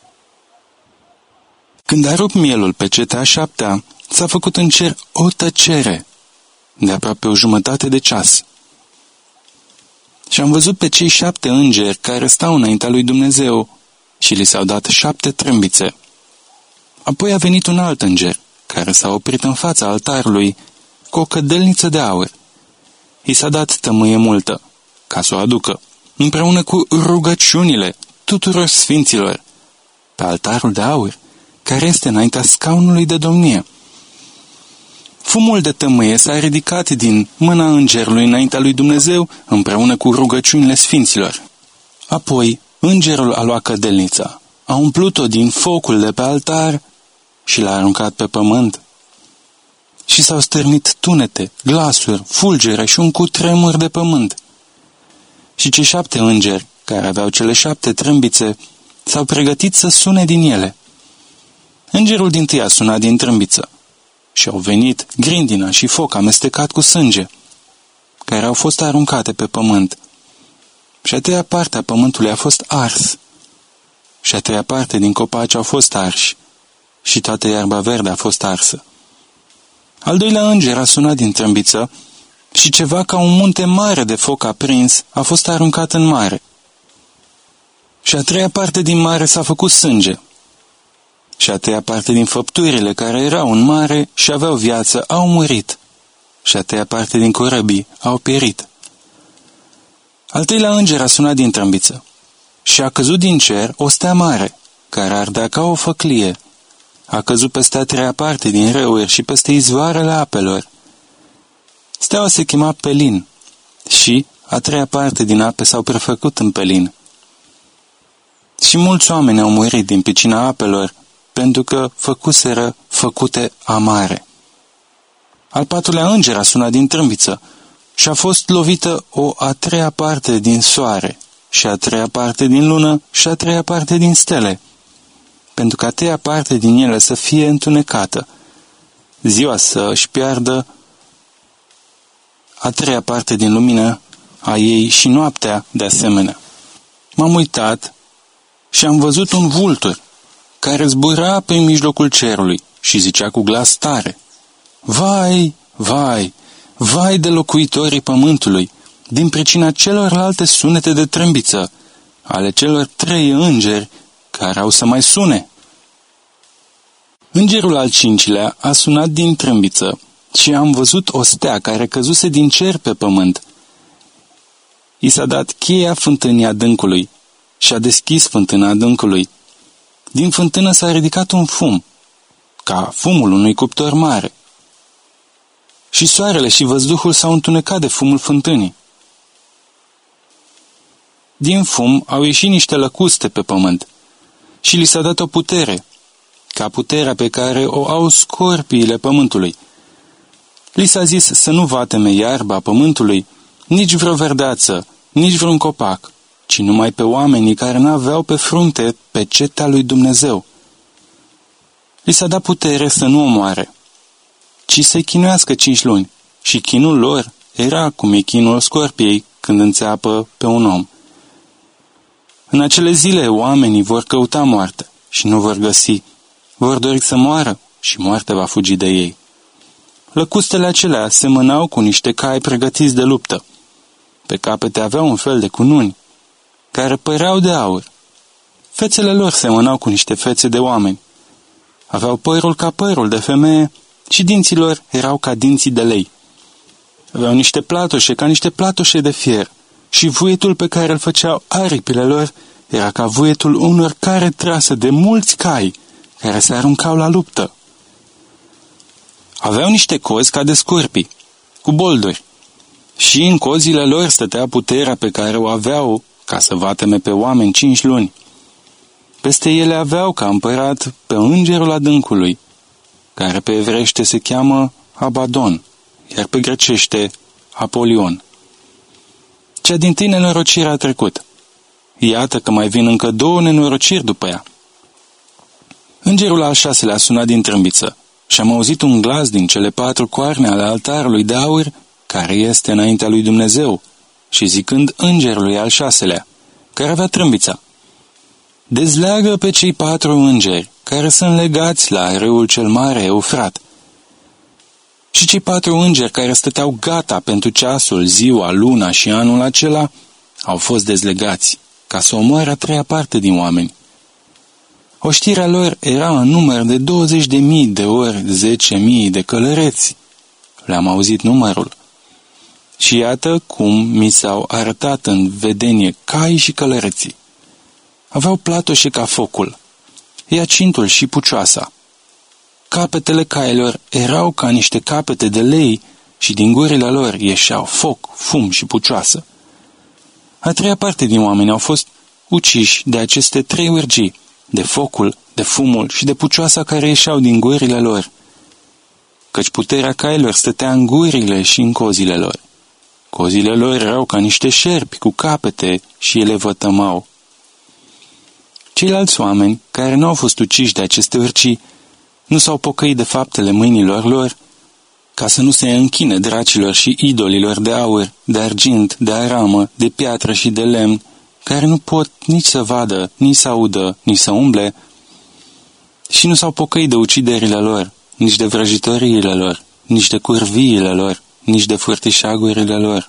Când a rupt mielul pe cetea a șaptea, s-a făcut în cer o tăcere de aproape o jumătate de ceas. Și am văzut pe cei șapte îngeri care stau înaintea lui Dumnezeu și li s-au dat șapte trâmbițe. Apoi a venit un alt înger care s-a oprit în fața altarului cu o cădelniță de aur. I s-a dat tămâie multă, ca să o aducă, împreună cu rugăciunile tuturor sfinților, pe altarul de aur, care este înaintea scaunului de domnie. Fumul de tămâie s-a ridicat din mâna îngerului înaintea lui Dumnezeu, împreună cu rugăciunile sfinților. Apoi, îngerul a luat cădelnița, a umplut-o din focul de pe altar și l-a aruncat pe pământ. Și s-au stârnit tunete, glasuri, fulgere și un cutremur de pământ. Și cei șapte îngeri, care aveau cele șapte trâmbițe, s-au pregătit să sune din ele. Îngerul dintâi a sunat din trâmbiță și au venit grindina și foc amestecat cu sânge, care au fost aruncate pe pământ. Și a treia parte a pământului a fost ars, și a treia parte din copaci au fost arși, și toată iarba verde a fost arsă. Al doilea înger a sunat din trâmbiță și ceva ca un munte mare de foc aprins a fost aruncat în mare. Și a treia parte din mare s-a făcut sânge. Și a treia parte din făpturile care erau în mare și aveau viață au murit. Și a treia parte din corăbii au pierit. Al treilea înger a sunat din trâmbiță și a căzut din cer o stea mare, care ardea ca o făclie. A căzut peste a treia parte din râuri și peste izvoarele apelor. Steaua se chema Pelin și a treia parte din ape s-au prefăcut în Pelin. Și mulți oameni au murit din pricina apelor, pentru că făcuseră făcute amare. Al patrulea înger a sunat din trâmbiță și a fost lovită o a treia parte din soare și a treia parte din lună și a treia parte din stele, pentru că a treia parte din ele să fie întunecată, ziua să își piardă a treia parte din lumină a ei și noaptea de asemenea. M-am uitat și am văzut un vultur care zbura pe mijlocul cerului și zicea cu glas tare: Vai, vai, vai de locuitorii pământului, din pricina celorlalte sunete de trâmbiță, ale celor trei îngeri care au să mai sune. Îngerul al cincilea a sunat din trâmbiță și am văzut o stea care căzuse din cer pe pământ. I s-a dat cheia fântânii adâncului și a deschis fântâna adâncului. Din fântână s-a ridicat un fum, ca fumul unui cuptor mare. Și soarele și văzduhul s-au întunecat de fumul fântânii. Din fum au ieșit niște lăcuste pe pământ și li s-a dat o putere, ca puterea pe care o au scorpiile pământului. Li s-a zis să nu vateme iarba pământului, nici vreo verdeață, nici vreun copac, ci numai pe oamenii care n-aveau pe frunte pecetea lui Dumnezeu. Li s-a dat putere să nu omoare, ci să-i chinuiască cinci luni, și chinul lor era cum e chinul scorpiei când înțeapă pe un om. În acele zile oamenii vor căuta moarte și nu vor găsi, vor dori să moară și moartea va fugi de ei. Lăcustele acelea semănau cu niște cai pregătiți de luptă. Pe capete aveau un fel de cununi, care păreau de aur. Fețele lor semănau cu niște fețe de oameni. Aveau părul ca părul de femeie și dinții lor erau ca dinții de lei. Aveau niște platoșe ca niște platoșe de fier și vuietul pe care îl făceau aripile lor era ca vuietul unor care trase de mulți cai care se aruncau la luptă. Aveau niște cozi ca de scorpii, cu bolduri, și în cozile lor stătea puterea pe care o aveau ca să vateme pe oameni cinci luni. Peste ele aveau ca împărat pe îngerul adâncului, care pe evreiește se cheamă Abadon, iar pe grecește Apolion. Cea dintâi nenorocire a trecut. Iată că mai vin încă două nenorociri după ea. Îngerul al șaselea a sunat din trâmbiță și am auzit un glas din cele patru coarne ale altarului de aur care este înaintea lui Dumnezeu și zicând îngerului al șaselea, care avea trâmbița: Dezleagă pe cei patru îngeri care sunt legați la râul cel mare Eufrat. Și cei patru îngeri care stăteau gata pentru ceasul, ziua, luna și anul acela au fost dezlegați ca să omoare a treia parte din oameni. Oștirea lor era în număr de douăzeci de mii de ori zece mii de călăreți. Le-am auzit numărul. Și iată cum mi s-au arătat în vedenie cai și călăreții. Aveau platoșe ca focul, iacintul și pucioasa. Capetele cailor erau ca niște capete de lei și din gurile lor ieșeau foc, fum și pucioasă. A treia parte din oameni au fost uciși de aceste trei urgii, de focul, de fumul și de pucioasa care ieșeau din gurile lor, căci puterea cailor stătea în gurile și în cozile lor. Cozile lor erau ca niște șerpi cu capete și ele vătămau. Ceilalți oameni, care nu au fost uciși de aceste urcii, nu s-au pocăit de faptele mâinilor lor, ca să nu se închine dracilor și idolilor de aur, de argint, de aramă, de piatră și de lemn, care nu pot nici să vadă, nici să audă, nici să umble, Și nu s-au pocăit de uciderile lor, nici de vrăjitoriile lor, nici de curviile lor, nici de furtișagurile lor.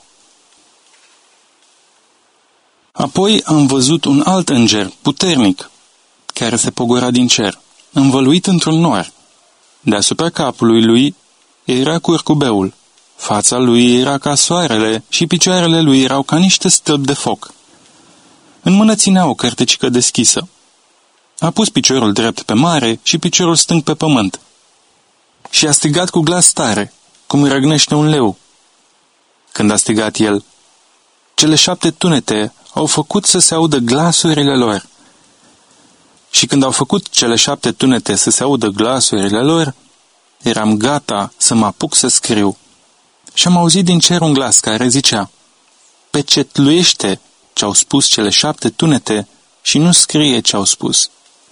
Apoi am văzut un alt înger, puternic, care se pogora din cer, învăluit într-un nor. Deasupra capului lui era curcubeul, fața lui era ca soarele și picioarele lui erau ca niște stâlpi de foc. În mână ținea o cărticică deschisă. A pus piciorul drept pe mare și piciorul stâng pe pământ. Și a strigat cu glas tare, cum răgnește un leu. Când a strigat el, cele șapte tunete au făcut să se audă glasurile lor. Și când au făcut cele șapte tunete să se audă glasurile lor, eram gata să mă apuc să scriu. Și am auzit din cer un glas care zicea: pecetluiește ce au spus cele șapte tunete și nu scrie ce au spus.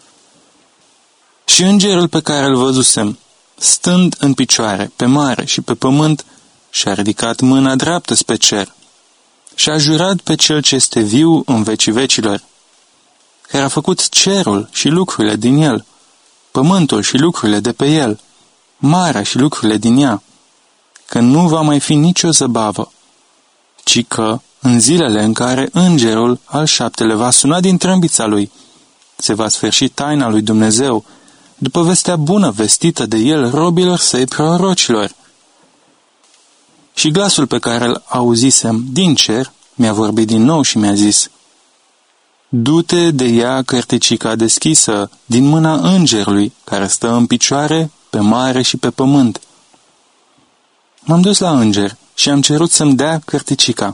Și îngerul pe care îl văzusem, stând în picioare, pe mare și pe pământ, și-a ridicat mâna dreaptă spre cer și a jurat pe cel ce este viu în vecii vecilor, care a făcut cerul și lucrurile din el, pământul și lucrurile de pe el, marea și lucrurile din ea, că nu va mai fi nicio zăbavă, ci că, în zilele în care îngerul al șaptele va suna din trâmbița lui, se va sfârși taina lui Dumnezeu, după vestea bună vestită de el robilor săi prorocilor. Și glasul pe care îl auzisem din cer mi-a vorbit din nou și mi-a zis: du-te de ea cărticica deschisă din mâna îngerului care stă în picioare pe mare și pe pământ. M-am dus la înger și am cerut să-mi dea cărticica.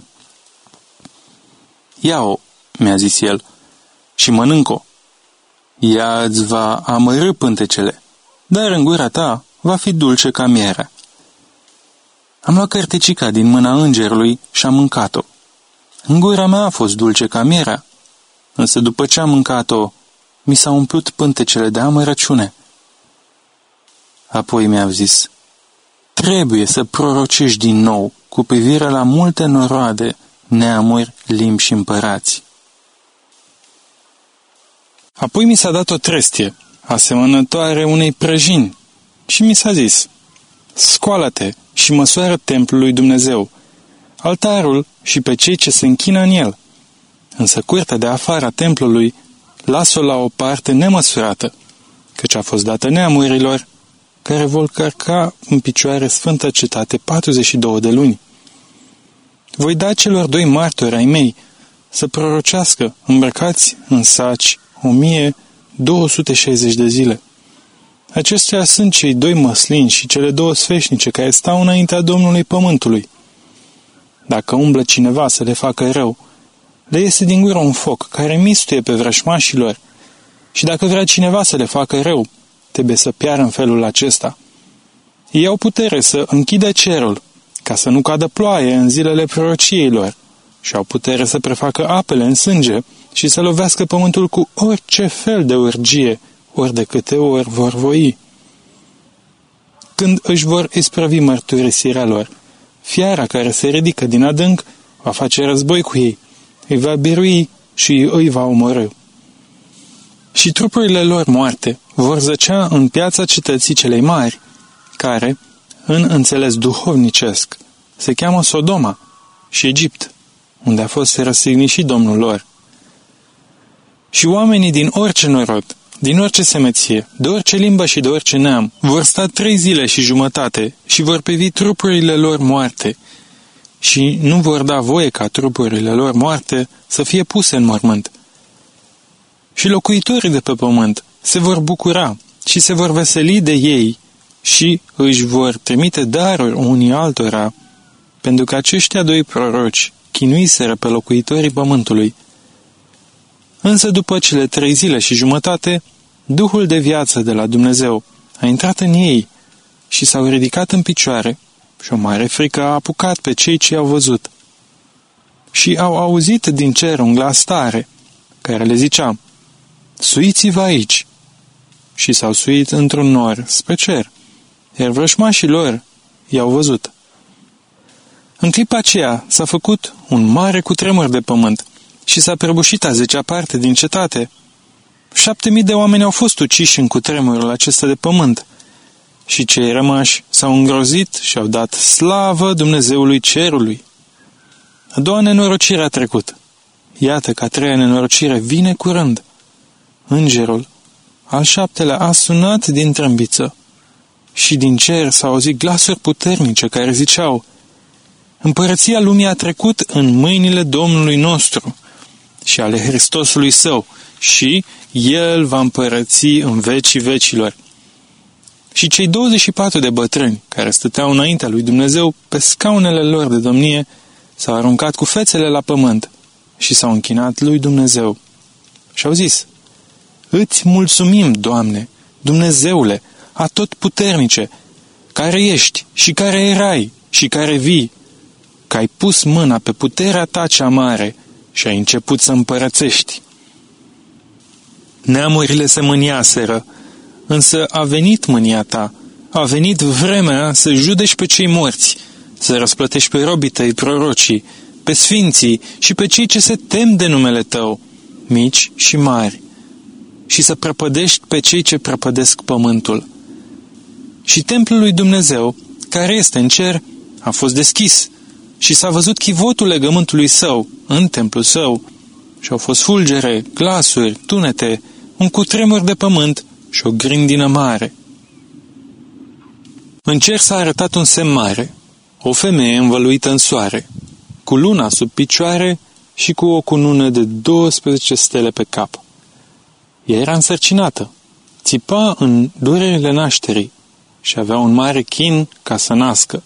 Ia-o, mi-a zis el, și mănânc-o. Ea îți va amărî pântecele, dar în gura ta va fi dulce ca mierea. Am luat cărticica din mâna îngerului și am mâncat-o. În gura mea a fost dulce ca mierea, însă după ce am mâncat-o, mi s-au umplut pântecele de amărăciune. Apoi mi-a zis: trebuie să prorocești din nou cu privire la multe noroade, neamuri, limbi și împărați. Apoi mi s-a dat o trestie, asemănătoare unei prăjini, și mi s-a zis: scoală-te și măsoară templul lui Dumnezeu, altarul și pe cei ce se închină în el. Însă curtea de afară a templului lasă-o la o parte nemăsurată, căci a fost dată neamurilor, care vor cărca în picioare sfântă cetate patruzeci și două de luni. Voi da celor doi martori ai mei să prorocească îmbrăcați în saci o mie două sute șaizeci de zile. Acestea sunt cei doi măslini și cele două sfeșnice care stau înaintea Domnului Pământului. Dacă umblă cineva să le facă rău, le iese din gură un foc care mistuie pe vrășmașilor, și dacă vrea cineva să le facă rău, trebuie să piară în felul acesta. Ei au putere să închidă cerul, ca să nu cadă ploaie în zilele prorociei lor, și au putere să prefacă apele în sânge și să lovească pământul cu orice fel de urgie, ori de câte ori vor voi. Când își vor isprăvi mărturisirea lor, fiara care se ridică din adânc va face război cu ei, îi va birui și îi va omorî. Și trupurile lor moarte vor zăcea în piața cetății celei mari, care, în înțeles duhovnicesc, se cheamă Sodoma și Egipt, unde a fost răstignit și Domnul lor. Și oamenii din orice norod, din orice semeție, de orice limbă și de orice neam, vor sta trei zile și jumătate și vor privi trupurile lor moarte și nu vor da voie ca trupurile lor moarte să fie puse în mormânt. Și locuitorii de pe pământ se vor bucura și se vor veseli de ei și își vor trimite daruri unii altora, pentru că aceștia doi proroci chinuiseră pe locuitorii pământului. Însă după cele trei zile și jumătate, Duhul de viață de la Dumnezeu a intrat în ei și s-au ridicat în picioare și o mare frică a apucat pe cei ce i-au văzut. Și au auzit din cer un glas tare, care le zicea: suiți-vă aici! Și s-au suit într-un nor spre cer, iar vrășmașii lor i-au văzut. În clipa aceea s-a făcut un mare cutremur de pământ și s-a prăbușit a zecea parte din cetate Șapte mii de oameni au fost uciși în cutremurul acesta de pământ. Și cei rămași s-au îngrozit și au dat slavă Dumnezeului cerului. A doua nenorocire a trecut. Iată că a treia nenorocire vine curând. Îngerul, al șaptelea, a sunat din trâmbiță și din cer s-au auzit glasuri puternice care ziceau: Împărăția lumii a trecut în mâinile Domnului nostru și ale Hristosului său și El va împărăți în vecii vecilor. Și cei douăzeci și patru de bătrâni care stăteau înaintea lui Dumnezeu pe scaunele lor de domnie s-au aruncat cu fețele la pământ și s-au închinat lui Dumnezeu. Și au zis: Îți mulțumim, Doamne, Dumnezeule, atotputernice, care ești și care erai și care vii, că ai pus mâna pe puterea ta cea mare și ai început să împărățești. Neamurile se mâniaseră, însă a venit mânia ta, a venit vremea să judeci pe cei morți, să răsplătești pe robii tăi prorocii, pe sfinții și pe cei ce se tem de numele tău, mici și mari, și să prăpădești pe cei ce prăpădesc pământul. Și templul lui Dumnezeu, care este în cer, a fost deschis și s-a văzut chivotul legământului său în templul său și au fost fulgere, glasuri, tunete, un cutremur de pământ și o grindină mare. În cer s-a arătat un semn mare, o femeie învăluită în soare, cu luna sub picioare și cu o cunună de douăsprezece stele pe cap. Ea era însărcinată, țipa în durerile nașterii și avea un mare chin ca să nască.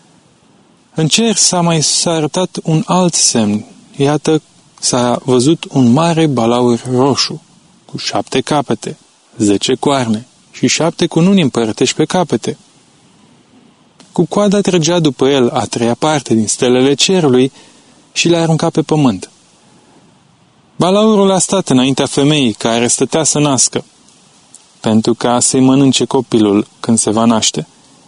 În cer s-a mai s-a arătat un alt semn. Iată, s-a văzut un mare balaur roșu, cu șapte capete, zece coarne și șapte cununi împărătești pe capete. Cu coada trăgea după el a treia parte din stelele cerului și le-a aruncat pe pământ. Balaurul a stat înaintea femeii care stătea să nască, pentru ca să-i mănânce copilul când se va naște.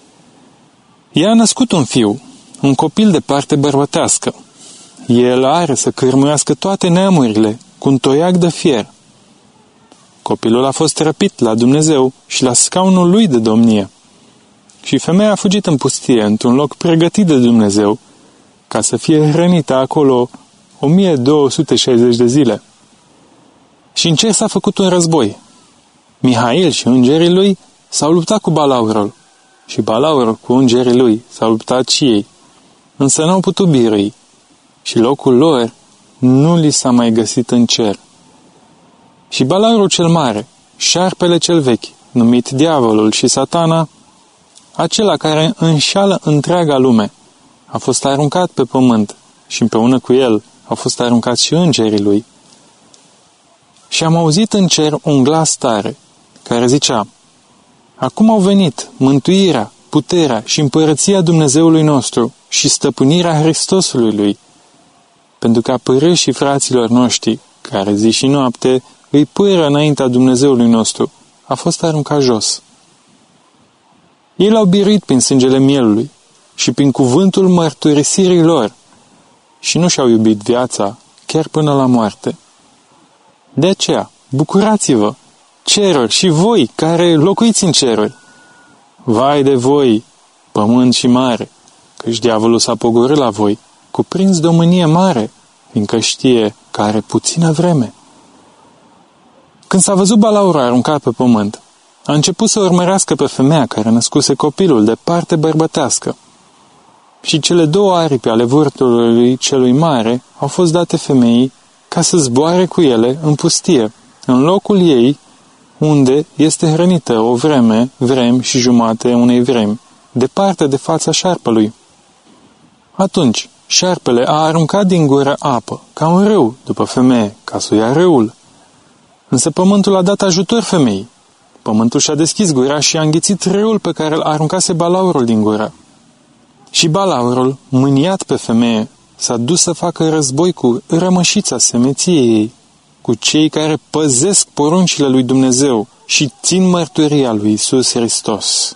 Ea a născut un fiu, un copil de parte bărbătească. El are să cârmuiască toate neamurile cu un toiac de fier. Copilul a fost răpit la Dumnezeu și la scaunul lui de domnie. Și femeia a fugit în pustie, într-un loc pregătit de Dumnezeu, ca să fie hrănită acolo o mie două sute șaizeci de zile. Și în cer s-a făcut un război. Mihail și îngerii lui s-au luptat cu balaurul și balaurul cu îngerii lui s-au luptat și ei, însă n-au putut birui și locul lor nu li s-a mai găsit în cer. Și balaurul cel mare, șarpele cel vechi, numit diavolul și satana, acela care înșală întreaga lume, a fost aruncat pe pământ și împreună cu el au fost aruncați și îngerii lui. Și am auzit în cer un glas tare, care zicea: Acum au venit mântuirea, puterea și împărăția Dumnezeului nostru și stăpânirea Hristosului lui, pentru că părâșii fraților noștri, care zi și noapte îi pâră înaintea Dumnezeului nostru, a fost aruncat jos. Ei l-au biruit prin sângele mielului și prin cuvântul mărturisirii lor și nu și-au iubit viața chiar până la moarte. De aceea, bucurați-vă, ceruri și voi care locuiți în ceruri. Vai de voi, pământ și mare, căci diavolul s-a pogorât la voi, cuprins de o mânie mare, fiindcă știe că are puțină vreme. Când s-a văzut balaurul aruncat pe pământ, a început să urmărească pe femeia care născuse copilul de parte bărbătească. Și cele două aripi ale vârtului celui mare au fost date femeii ca să zboare cu ele în pustie, în locul ei, unde este hrănită o vreme, vrem și jumate unei vremi, departe de fața șarpelui. Atunci, șarpele a aruncat din gură apă, ca un râu, după femeie, ca să o ia râul. Însă pământul a dat ajutor femeii. Pământul și-a deschis gura și a înghițit râul pe care îl aruncase balaurul din gură. Și balaurul, mâniat pe femeie, s-a dus să facă război cu rămășița semeției ei, cu cei care păzesc poruncile lui Dumnezeu și țin mărturia lui Iisus Hristos.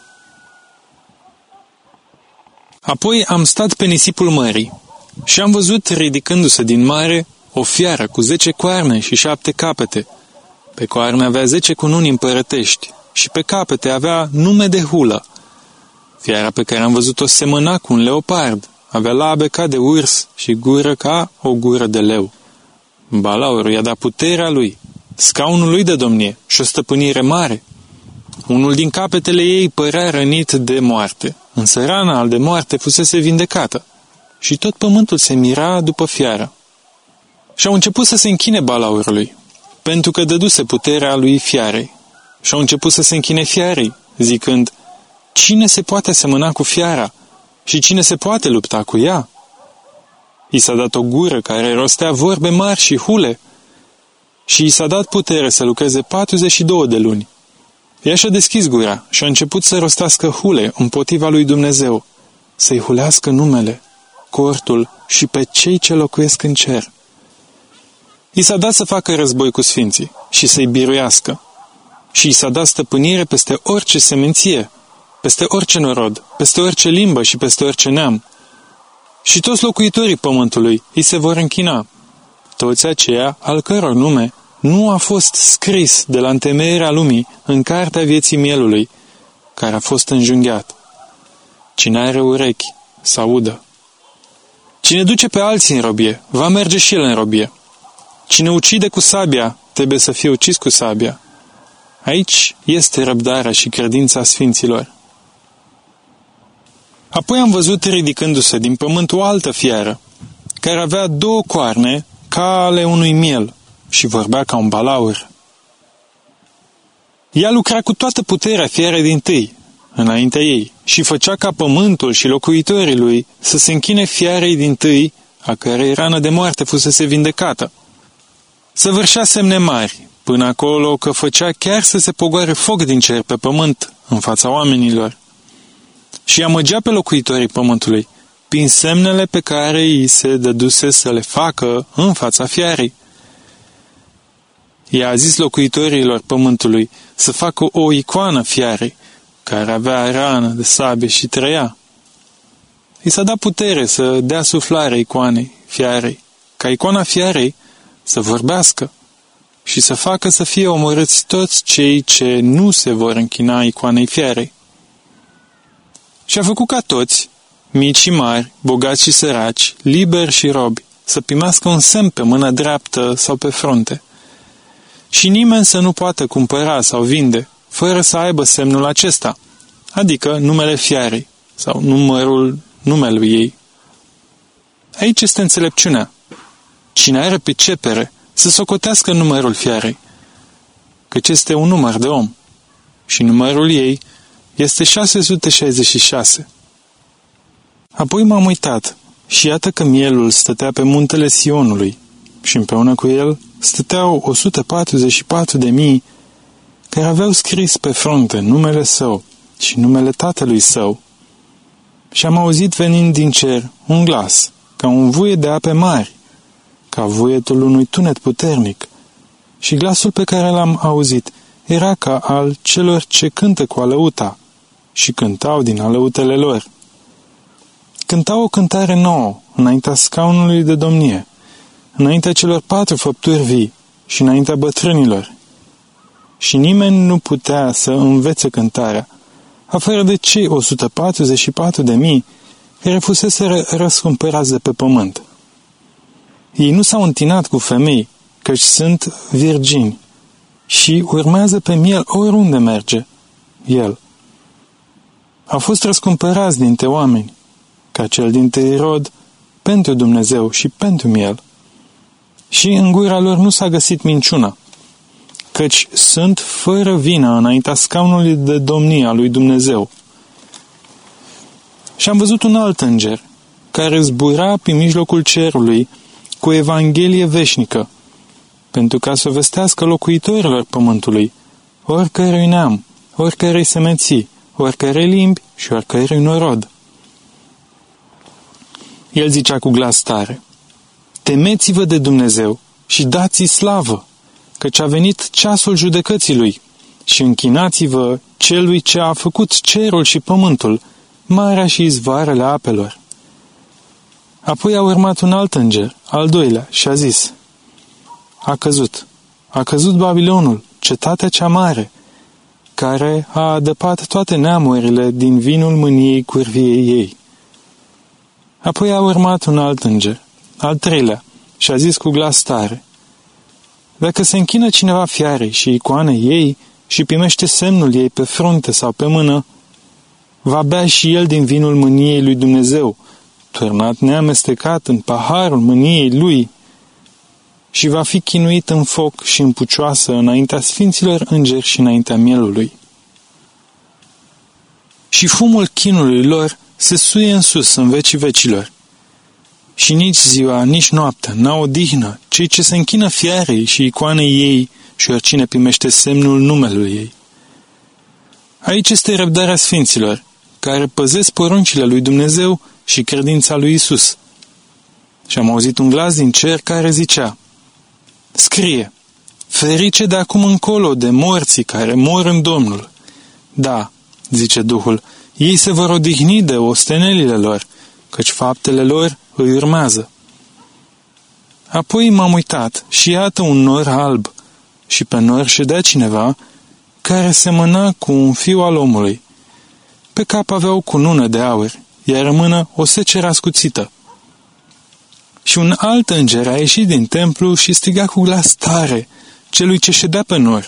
Apoi am stat pe nisipul mării și am văzut, ridicându-se din mare, o fiară cu zece coarne și șapte capete, Pe coarne avea zece cununi împărătești și pe capete avea nume de hulă. Fiara pe care am văzut-o semăna cu un leopard, avea labe ca de urs și gură ca o gură de leu. Balaurul i-a dat puterea lui, scaunul lui de domnie și o stăpânire mare. Unul din capetele ei părea rănit de moarte, însă rana al de moarte fusese vindecată și tot pământul se mira după fiară. Și-au început să se închine balaurului, pentru că dăduse puterea lui fiarei. Și-au început să se închine fiarei, zicând, cine se poate semăna cu fiara și cine se poate lupta cu ea? I s-a dat o gură care rostea vorbe mari și hule și i s-a dat putere să lucreze patruzeci și două de luni. Ea și-a deschis gura și a început să rostească hule împotriva lui Dumnezeu, să-i hulească numele, cortul și pe cei ce locuiesc în cer. I s-a dat să facă război cu sfinții și să-i biruiască. Și i s-a dat stăpânire peste orice seminție, peste orice norod, peste orice limbă și peste orice neam. Și toți locuitorii pământului îi se vor închina, toți aceia al căror nume nu a fost scris de la întemeierea lumii în cartea vieții mielului, care a fost înjunghiat. Cine are urechi, să audă. Cine duce pe alții în robie, va merge și el în robie. Cine ucide cu sabia, trebuie să fie ucis cu sabia. Aici este răbdarea și credința sfinților. Apoi am văzut ridicându-se din pământ o altă fiară, care avea două coarne ca ale unui miel și vorbea ca un balaur. Ea lucra cu toată puterea fiarei dintâi, înaintea ei, și făcea ca pământul și locuitorii lui să se închine fiarei dintâi, a cărei rană de moarte fusese vindecată. Săvârșea semne mari, până acolo că făcea chiar să se pogoare foc din cer pe pământ în fața oamenilor. Și amăgea pe locuitorii pământului, prin semnele pe care îi se dăduse să le facă în fața fiarei. Ea a zis locuitorilor pământului să facă o icoană fiarei, care avea rană de sabie și trăia. I s-a dat putere să dea suflare icoanei fiarei, ca icoana fiarei să vorbească și să facă să fie omorâți toți cei ce nu se vor închina icoanei fiarei. Și a făcut ca toți, mici și mari, bogați și săraci, liberi și robi, să primească un semn pe mâna dreaptă sau pe frunte. Și nimeni să nu poată cumpăra sau vinde, fără să aibă semnul acesta, adică numele fiarei sau numărul numelui ei. Aici este înțelepciunea. Cine are pricepere să socotească numărul fiarei, căci este un număr de om și numărul ei este șase sute șaizeci și șase. Apoi m-am uitat și iată că mielul stătea pe muntele Sionului și împreună cu el stăteau o sută patruzeci și patru de mii care aveau scris pe frunte numele său și numele tatălui său. Și am auzit venind din cer un glas, ca un vuiet de ape mari, ca vuietul unui tunet puternic. Și glasul pe care l-am auzit era ca al celor ce cântă cu alăuta și cântau din alăutele lor. Cântau o cântare nouă înaintea scaunului de domnie, înaintea celor patru făpturi vii și înaintea bătrânilor. Și nimeni nu putea să învețe cântarea, afară de cei o sută patruzeci și patru de mii care fuseseră răscumpărați de pe pământ. Ei nu s-au întinat cu femei, căci sunt virgini, și urmează pe miel oriunde merge el. Au fost răscumpărați dintre oameni, ca cel dintâi rod, pentru Dumnezeu și pentru miel. Și în gura lor nu s-a găsit minciună, căci sunt fără vină înaintea scaunului de domnie a lui Dumnezeu. Și am văzut un alt înger, care zbura pe mijlocul cerului cu Evanghelie veșnică, pentru ca să vestească locuitorilor pământului, oricărui neam, oricărei semenții, oricărei limbi și oricărui norod. El zicea cu glas tare: temeți-vă de Dumnezeu și dați-i slavă, căci a venit ceasul judecății lui, și închinați-vă celui ce a făcut cerul și pământul, marea și izvoarele apelor. Apoi a urmat un alt înger, al doilea, și a zis: a căzut, a căzut Babilonul, cetatea cea mare, care a adăpat toate neamurile din vinul mâniei curviei ei. Apoi a urmat un alt înger, al treilea, și a zis cu glas tare: Dacă se închină cineva fiarei și icoanei ei și primește semnul ei pe frunte sau pe mână, va bea și el din vinul mâniei lui Dumnezeu, turnat neamestecat în paharul mâniei lui, și va fi chinuit în foc și în pucioasă înaintea sfinților îngeri și înaintea mielului. Și fumul chinului lor se suie în sus în vecii vecilor. Și nici ziua, nici noaptea n-au odihnă cei ce se închină fiarei și icoanei ei și oricine primește semnul numelui ei. Aici este răbdarea sfinților, care păzesc poruncile lui Dumnezeu și credința lui Isus. Și am auzit un glas din cer care zicea: Scrie, ferice de acum încolo de morții care mor în Domnul. Da, zice Duhul, ei se vor odihni de ostenelile lor, căci faptele lor îi urmează. Apoi m-am uitat și iată un nor alb, și pe nor ședea cineva care semăna cu un fiu al omului. Pe cap avea o cunună de aur, iar în mână o seceră ascuțită. Și un alt înger a ieșit din templu și striga cu glas tare celui ce ședea pe nor: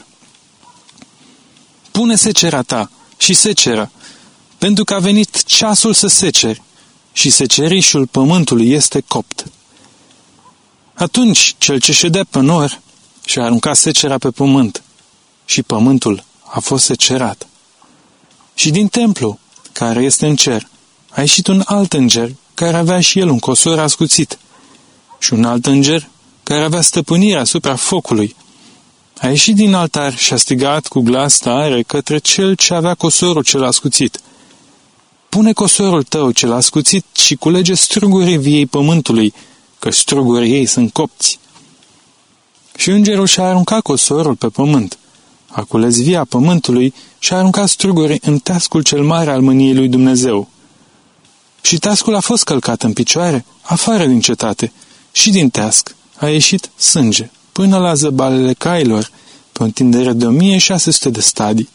Pune secera ta și seceră, pentru că a venit ceasul să seceri și secerișul pământului este copt. Atunci cel ce ședea pe nor și-a aruncat secera pe pământ și pământul a fost secerat. Și din templu, care este în cer, a ieșit un alt înger care avea și el un cosor ascuțit, și un alt înger care avea stăpânirea asupra focului. A ieșit din altar și a strigat cu glas tare către cel ce avea cosorul cel ascuțit: Pune cosorul tău cel ascuțit și culege strugurii viei pământului, că strugurii ei sunt copți. Și îngerul și-a aruncat cosorul pe pământ, a cules via pământului și a aruncat strugurii în teascul cel mare al mâniei lui Dumnezeu. Și teascul a fost călcat în picioare, afară din cetate, și din teasc a ieșit sânge, până la zăbalele cailor, pe o întindere de o mie șase sute de stadii.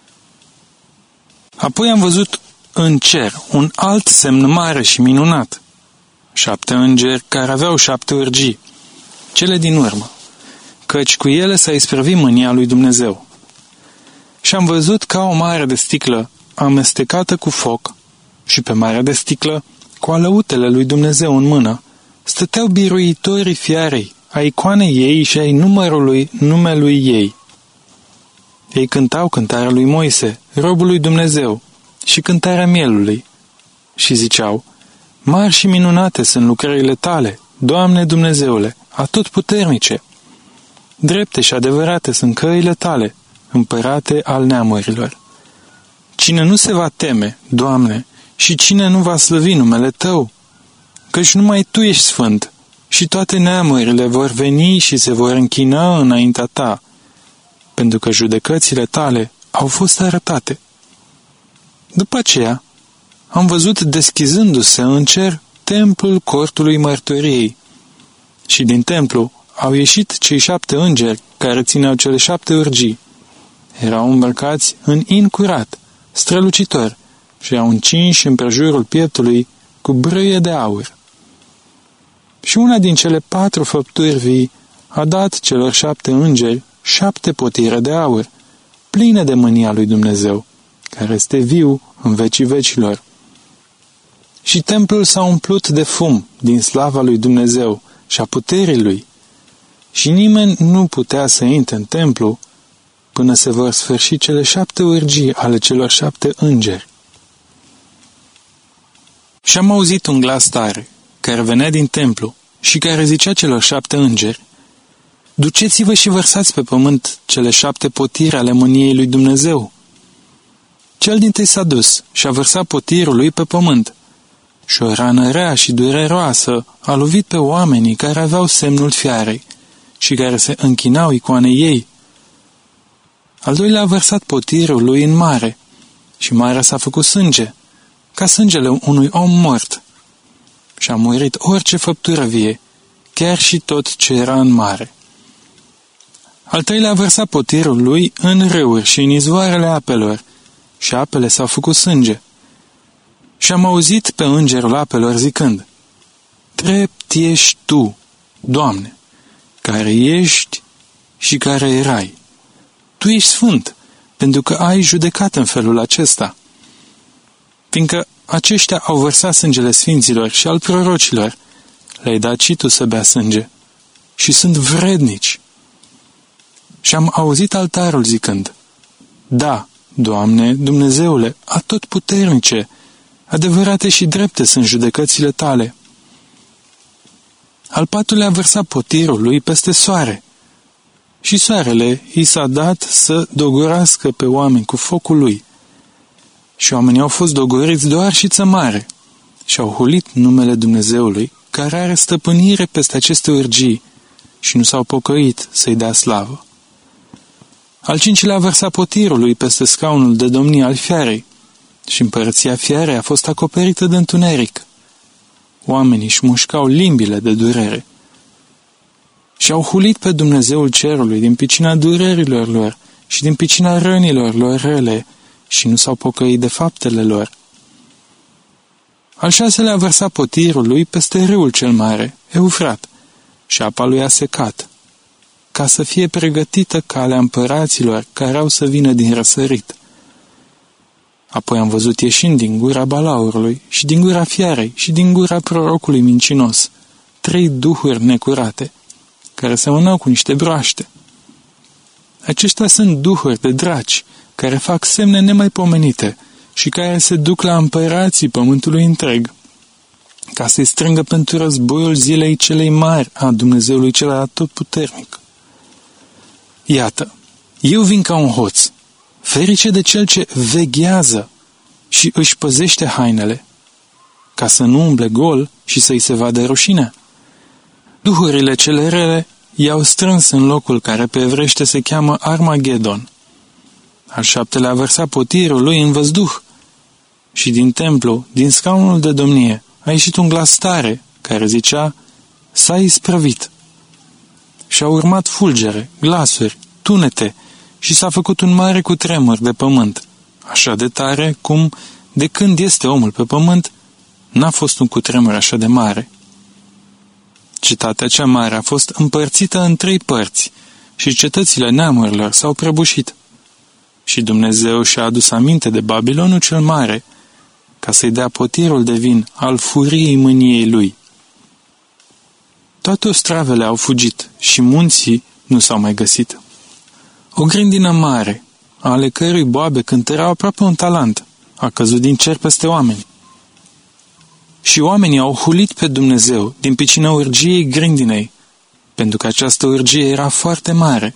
Apoi am văzut în cer un alt semn mare și minunat: șapte îngeri care aveau șapte urgii, cele din urmă, căci cu ele s-a isprăvit mânia lui Dumnezeu. Și am văzut ca o mare de sticlă amestecată cu foc, și pe marea de sticlă, cu alăutele lui Dumnezeu în mână, stăteau biruitorii fiarei, a icoanei ei și ai numărului numelui ei. Ei cântau cântarea lui Moise, robul lui Dumnezeu, și cântarea mielului, și ziceau: Mari și minunate sunt lucrările tale, Doamne Dumnezeule, atotputernice. Drepte și adevărate sunt căile tale, Împărate al neamurilor. Cine nu se va teme, Doamne, și cine nu va slăvi numele Tău? Căci numai Tu ești sfânt, și toate neamurile vor veni și se vor închina înaintea Ta, pentru că judecățile Tale au fost arătate. După aceea, am văzut deschizându-se în cer templul cortului mărturiei, și din templu au ieșit cei șapte îngeri care țineau cele șapte urgii. Erau îmbrăcați în in curat, strălucitor, și erau încinși împrejurul pieptului cu brâie de aur. Și una din cele patru făpturi vii a dat celor șapte îngeri șapte potire de aur, pline de mânia lui Dumnezeu, care este viu în vecii vecilor. Și templul s-a umplut de fum din slava lui Dumnezeu și a puterii lui, și nimeni nu putea să intre în templu până se vor sfârși cele șapte urgii ale celor șapte îngeri. Și am auzit un glas tare, care venea din templu și care zicea celor șapte îngeri: Duceți-vă și vărsați pe pământ cele șapte potiri ale mâniei lui Dumnezeu. Cel dintâi s-a dus și a vărsat potirul lui pe pământ, și o rană rea și dureroasă a lovit pe oamenii care aveau semnul fiarei și care se închinau icoanei ei. Al doilea a vărsat potirul lui în mare, și marea s-a făcut sânge, ca sângele unui om mort, și a murit orice făptură vie, chiar și tot ce era în mare. Al treilea a vărsat potirul lui în râuri și în izvoarele apelor, și apele s-au făcut sânge. Și am auzit pe îngerul apelor zicând: Drept ești tu, Doamne, care ești și care erai. Tu ești sfânt, pentru că ai judecat în felul acesta. Fiindcă aceștia au vărsat sângele sfinților și al prorocilor, le-ai dat și tu să bea sânge, și sunt vrednici. Și am auzit altarul zicând: Da, Doamne, Dumnezeule, atotputernice, adevărate și drepte sunt judecățile tale. Al patrulea a vărsat potirul lui peste soare, și soarele i s-a dat să dogorească pe oameni cu focul lui. Și oamenii au fost dogoriți de o arșiță mare și au hulit numele Dumnezeului, care are stăpânire peste aceste urgii, și nu s-au pocăit să-i dea slavă. Al cincilea a vărsat potirul lui peste scaunul de domnie al fiarei, și împărăția fiarei a fost acoperită de întuneric. Oamenii își mușcau limbile de durere. Și au hulit pe Dumnezeul cerului din pricina durerilor lor și din pricina rănilor lor rele, și nu s-au pocăit de faptele lor. Al șaselea a vărsat potirul lui peste râul cel mare, Eufrat, și apa lui a secat, ca să fie pregătită calea împăraților care au să vină din răsărit. Apoi am văzut ieșind din gura balaurului și din gura fiarei și din gura prorocului mincinos trei duhuri necurate, care semănau cu niște broaște. Aceștia sunt duhuri de draci, care fac semne nemaipomenite și care se duc la împărații pământului întreg, ca să-i strângă pentru războiul zilei celei mari a Dumnezeului cel atotputernic. Iată, eu vin ca un hoț, ferice de cel ce veghează și își păzește hainele, ca să nu umble gol și să-i se vadă rușinea. Duhurile cele rele i-au strâns în locul care pe evrește se cheamă Armagedon. Al șaptelea a vărsat potirul lui în văzduh și din templu, din scaunul de domnie, a ieșit un glas tare care zicea: S-a isprăvit. Și au urmat fulgere, glasuri, tunete și s-a făcut un mare cutremur de pământ, așa de tare cum, de când este omul pe pământ, n-a fost un cutremur așa de mare. Cetatea cea mare a fost împărțită în trei părți și cetățile neamurilor s-au prăbușit. Și Dumnezeu și-a adus aminte de Babilonul cel mare, ca să-i dea potirul de vin al furiei mâniei lui. Toate ostravele au fugit și munții nu s-au mai găsit. O grindină mare, ale cărui boabe cântărau aproape un talent, a căzut din cer peste oameni. Și oamenii au hulit pe Dumnezeu din pricina urgiei grindinei, pentru că această urgie era foarte mare.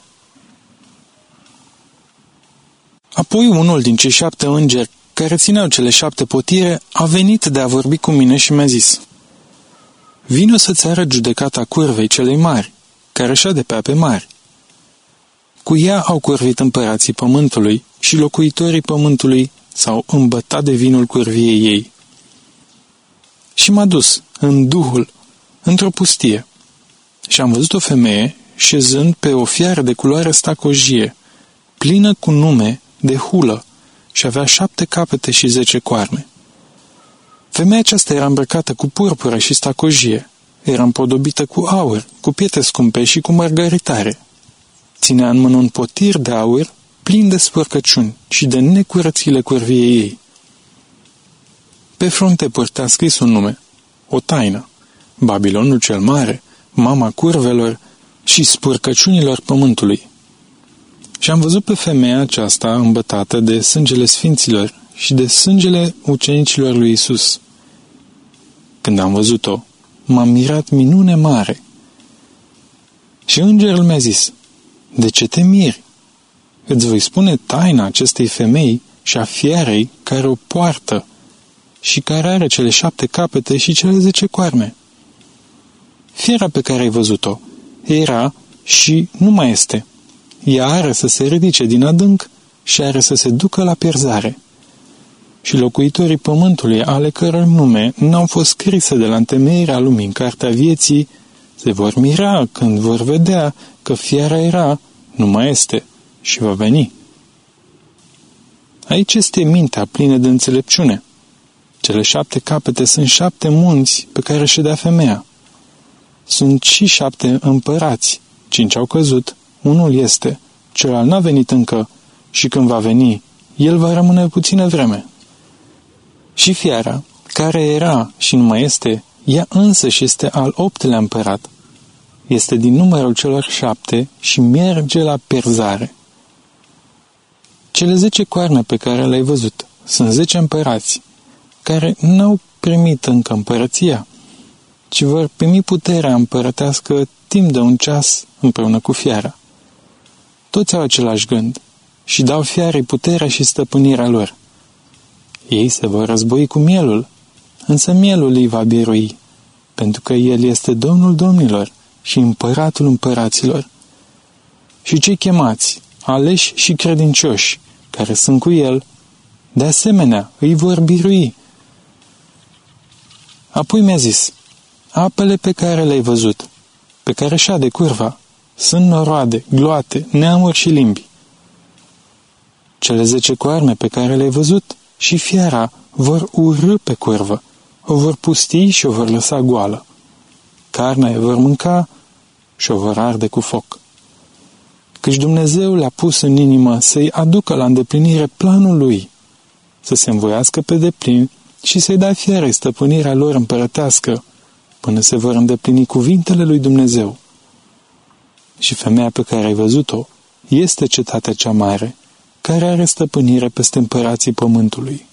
Apoi unul din cei șapte îngeri care țineau cele șapte potire a venit de a vorbi cu mine și mi-a zis: Vino să-ți arăt judecata curvei celei mari, care șade pe ape mari. Cu ea au curvit împărații pământului și locuitorii pământului s-au îmbătat de vinul curviei ei. Și m-a dus, în duhul, într-o pustie, și am văzut o femeie șezând pe o fiară de culoare stacojie, plină cu nume de hulă, și avea șapte capete și zece coarne. Femeia aceasta era îmbrăcată cu purpură și stacojie, era împodobită cu aur, cu pietre scumpe și cu mărgăritare. Ținea în mână un potir de aur plin de spurcăciuni și de necurățile curviei ei. Pe frunte purtea scris un nume, o taină: Babilonul cel mare, mama curvelor și spurcăciunilor pământului. Și am văzut pe femeia aceasta îmbătată de sângele sfinților și de sângele ucenicilor lui Isus. Când am văzut-o, m-am mirat minune mare. Și îngerul mi-a zis: De ce te miri? Îți voi spune taina acestei femei și a fiarei care o poartă și care are cele șapte capete și cele zece coarne. Fiera pe care ai văzut-o era și nu mai este. Ea are să se ridice din adânc și are să se ducă la pierzare. Și locuitorii pământului, ale căror nume n-au fost scrise de la întemeierea lumii în cartea vieții, se vor mira când vor vedea că fiara era, nu mai este și va veni. Aici este mintea plină de înțelepciune. Cele șapte capete sunt șapte munți pe care ședea femeia. Sunt și șapte împărați. Cinci au căzut, unul este, celălalt n-a venit încă și când va veni, el va rămâne puțină vreme. Și fiara, care era și nu mai este, ea însăși este al optelea împărat. Este din numărul celor șapte și merge la pierzare. Cele zece coarne pe care le-ai văzut sunt zece împărați, care n-au primit încă împărăția, ci vor primi puterea împărătească timp de un ceas împreună cu fiara. Toți au același gând și dau fiarei puterea și stăpânirea lor. Ei se vor război cu mielul, însă mielul îi va birui, pentru că el este Domnul domnilor și împăratul împăraților. Și cei chemați, aleși și credincioși, care sunt cu el, de asemenea îi vor birui. Apoi mi-a zis, apele pe care le-ai văzut, pe care șade curva, sunt noroade, gloate, neamuri și limbi. Cele zece coarne pe care le-ai văzut și fiara vor urâ pe curvă, o vor pusti și o vor lăsa goală. Carnea ei vor mânca și o vor arde cu foc. Căci Dumnezeu le-a pus în inimă să-i aducă la îndeplinire planul lui, să se învoiască pe deplin și să-i dea fierei stăpânirea lor împărătească, până se vor îndeplini cuvintele lui Dumnezeu. Și femeia pe care ai văzut-o este cetatea cea mare, care are stăpânire peste împărații pământului.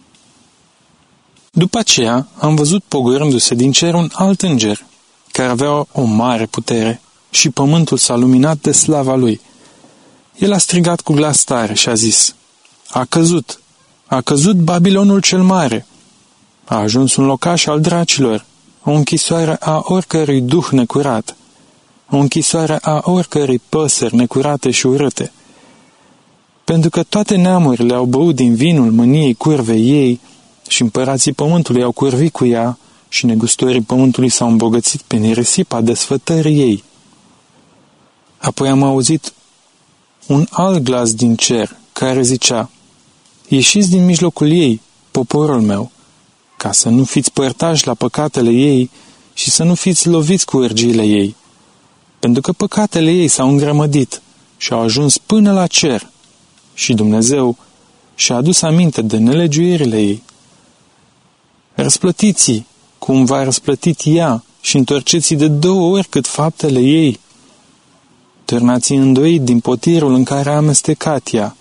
După aceea am văzut pogorându-se din cer un alt înger, care avea o mare putere, și pământul s-a luminat de slava lui. El a strigat cu glas tare și a zis, a căzut, a căzut Babilonul cel mare, a ajuns un locaș al dracilor, o închisoare a oricărui duh necurat, o închisoare a oricărei păsări necurate și urâte. Pentru că toate neamurile au băut din vinul mâniei curvei ei și împărații pământului au curvit cu ea și negustorii pământului s-au îmbogățit prin risipa desfătării ei. Apoi am auzit un alt glas din cer care zicea, ieșiți din mijlocul ei, poporul meu, ca să nu fiți părtași la păcatele ei și să nu fiți loviți cu urgiile ei, pentru că păcatele ei s-au îngrămădit și au ajuns până la cer și Dumnezeu și-a adus aminte de nelegiuirile ei. Răsplătiți-i cum v-a răsplătit ea și întorceți-i de două ori cât faptele ei. Târnați-i îndoit din potirul în care a amestecat ea.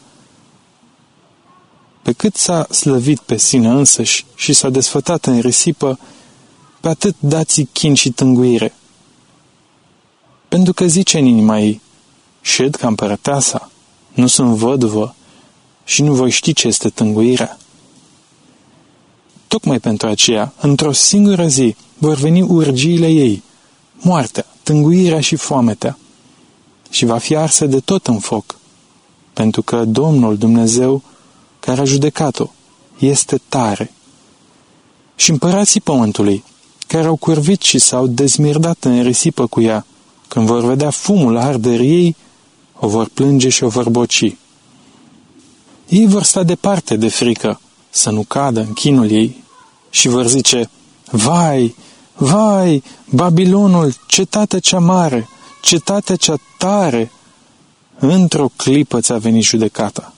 Pe cât s-a slăvit pe sine însăși și s-a desfătat în risipă, pe atât dați-i chin și tânguire. Pentru că zice în inima ei, șed ca împărăteasa, nu sunt văduvă și nu voi ști ce este tânguirea. Tocmai pentru aceea, într-o singură zi, vor veni urgiile ei, moartea, tânguirea și foametea, și va fi arsă de tot în foc, pentru că Domnul Dumnezeu, care a judecat-o, este tare. Și împărații pământului, care au curvit și s-au dezmirdat în risipă cu ea, când vor vedea fumul arderii ei, o vor plânge și o vor boci. Ei vor sta departe de frică, să nu cadă în chinul ei, și vor zice, vai, vai, Babilonul, cetatea cea mare, cetatea cea tare, într-o clipă ți-a venit judecata.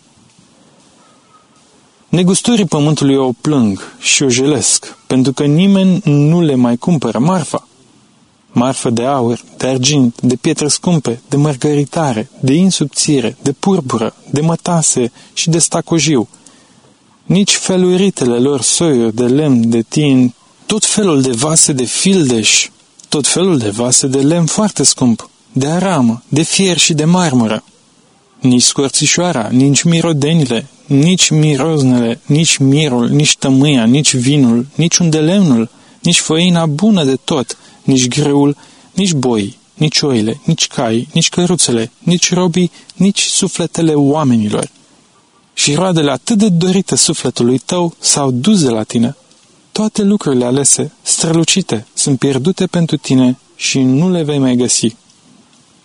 Negustorii pământului o plâng și o jelesc, pentru că nimeni nu le mai cumpără marfa. Marfă de aur, de argint, de pietre scumpe, de mărgăritare, de insubțire, de purpură, de mătase și de stacojiu. Nici feluritele lor soiuri de lemn, de tin, tot felul de vase de fildeș, tot felul de vase de lemn foarte scump, de aramă, de fier și de marmură. Nici scorțișoara, nici mirodenile, nici miroznele, nici mirul, nici tămâia, nici vinul, nici undelemnul, nici făina bună de tot, nici greul, nici boi, nici oile, nici cai, nici căruțele, nici robii, nici sufletele oamenilor. Și roadele atât de dorite sufletului tău s-au dus de la tine. Toate lucrurile alese, strălucite, sunt pierdute pentru tine și nu le vei mai găsi.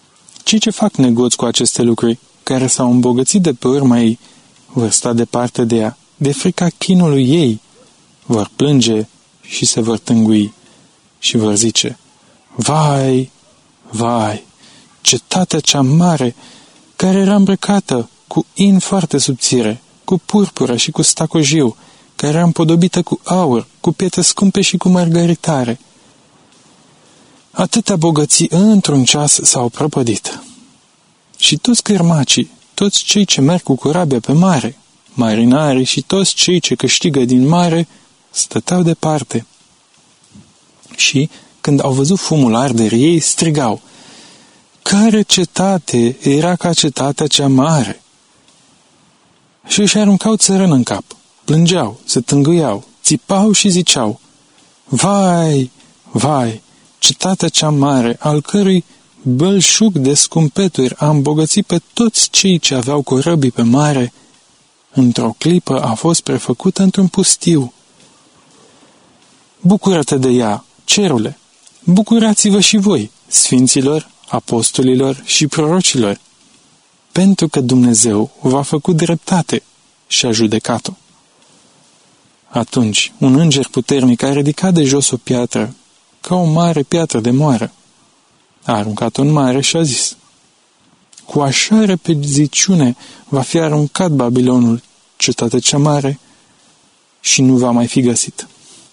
Cei ce fac negoți cu aceste lucruri, care s-au îmbogățit de pe urma ei, vor sta departe de ea, de frica chinului ei, vor plânge și se vor tângui și vor zice: vai, vai, cetatea cea mare, care era îmbrăcată cu in foarte subțire, cu purpură și cu stacojiu, care era împodobită cu aur, cu pietre scumpe și cu mărgăritare. Atâtea bogății într-un ceas s-au prăpădit. Și toți cârmacii, toți cei ce merg cu corabia pe mare, marinarii și toți cei ce câștigă din mare, stăteau departe. Și, când au văzut fumul arderii, ei strigau: care cetate era ca cetatea cea mare? Și își aruncau țărân în cap, plângeau, se tângâiau, țipau și ziceau: vai, vai, cetatea cea mare, al cărui belșug de scumpeturi a îmbogățit pe toți cei ce aveau corăbii pe mare, într-o clipă a fost prefăcută într-un pustiu. Bucură-te de ea, cerule! Bucurați-vă și voi, sfinților, apostolilor și prorocilor, pentru că Dumnezeu v-a făcut dreptate și a judecat-o. Atunci, un înger puternic a ridicat de jos o piatră, ca o mare piatră de moară. A aruncat-o în mare și a zis: cu așa repeziciune va fi aruncat Babilonul, cetatea cea mare, și nu va mai fi găsit.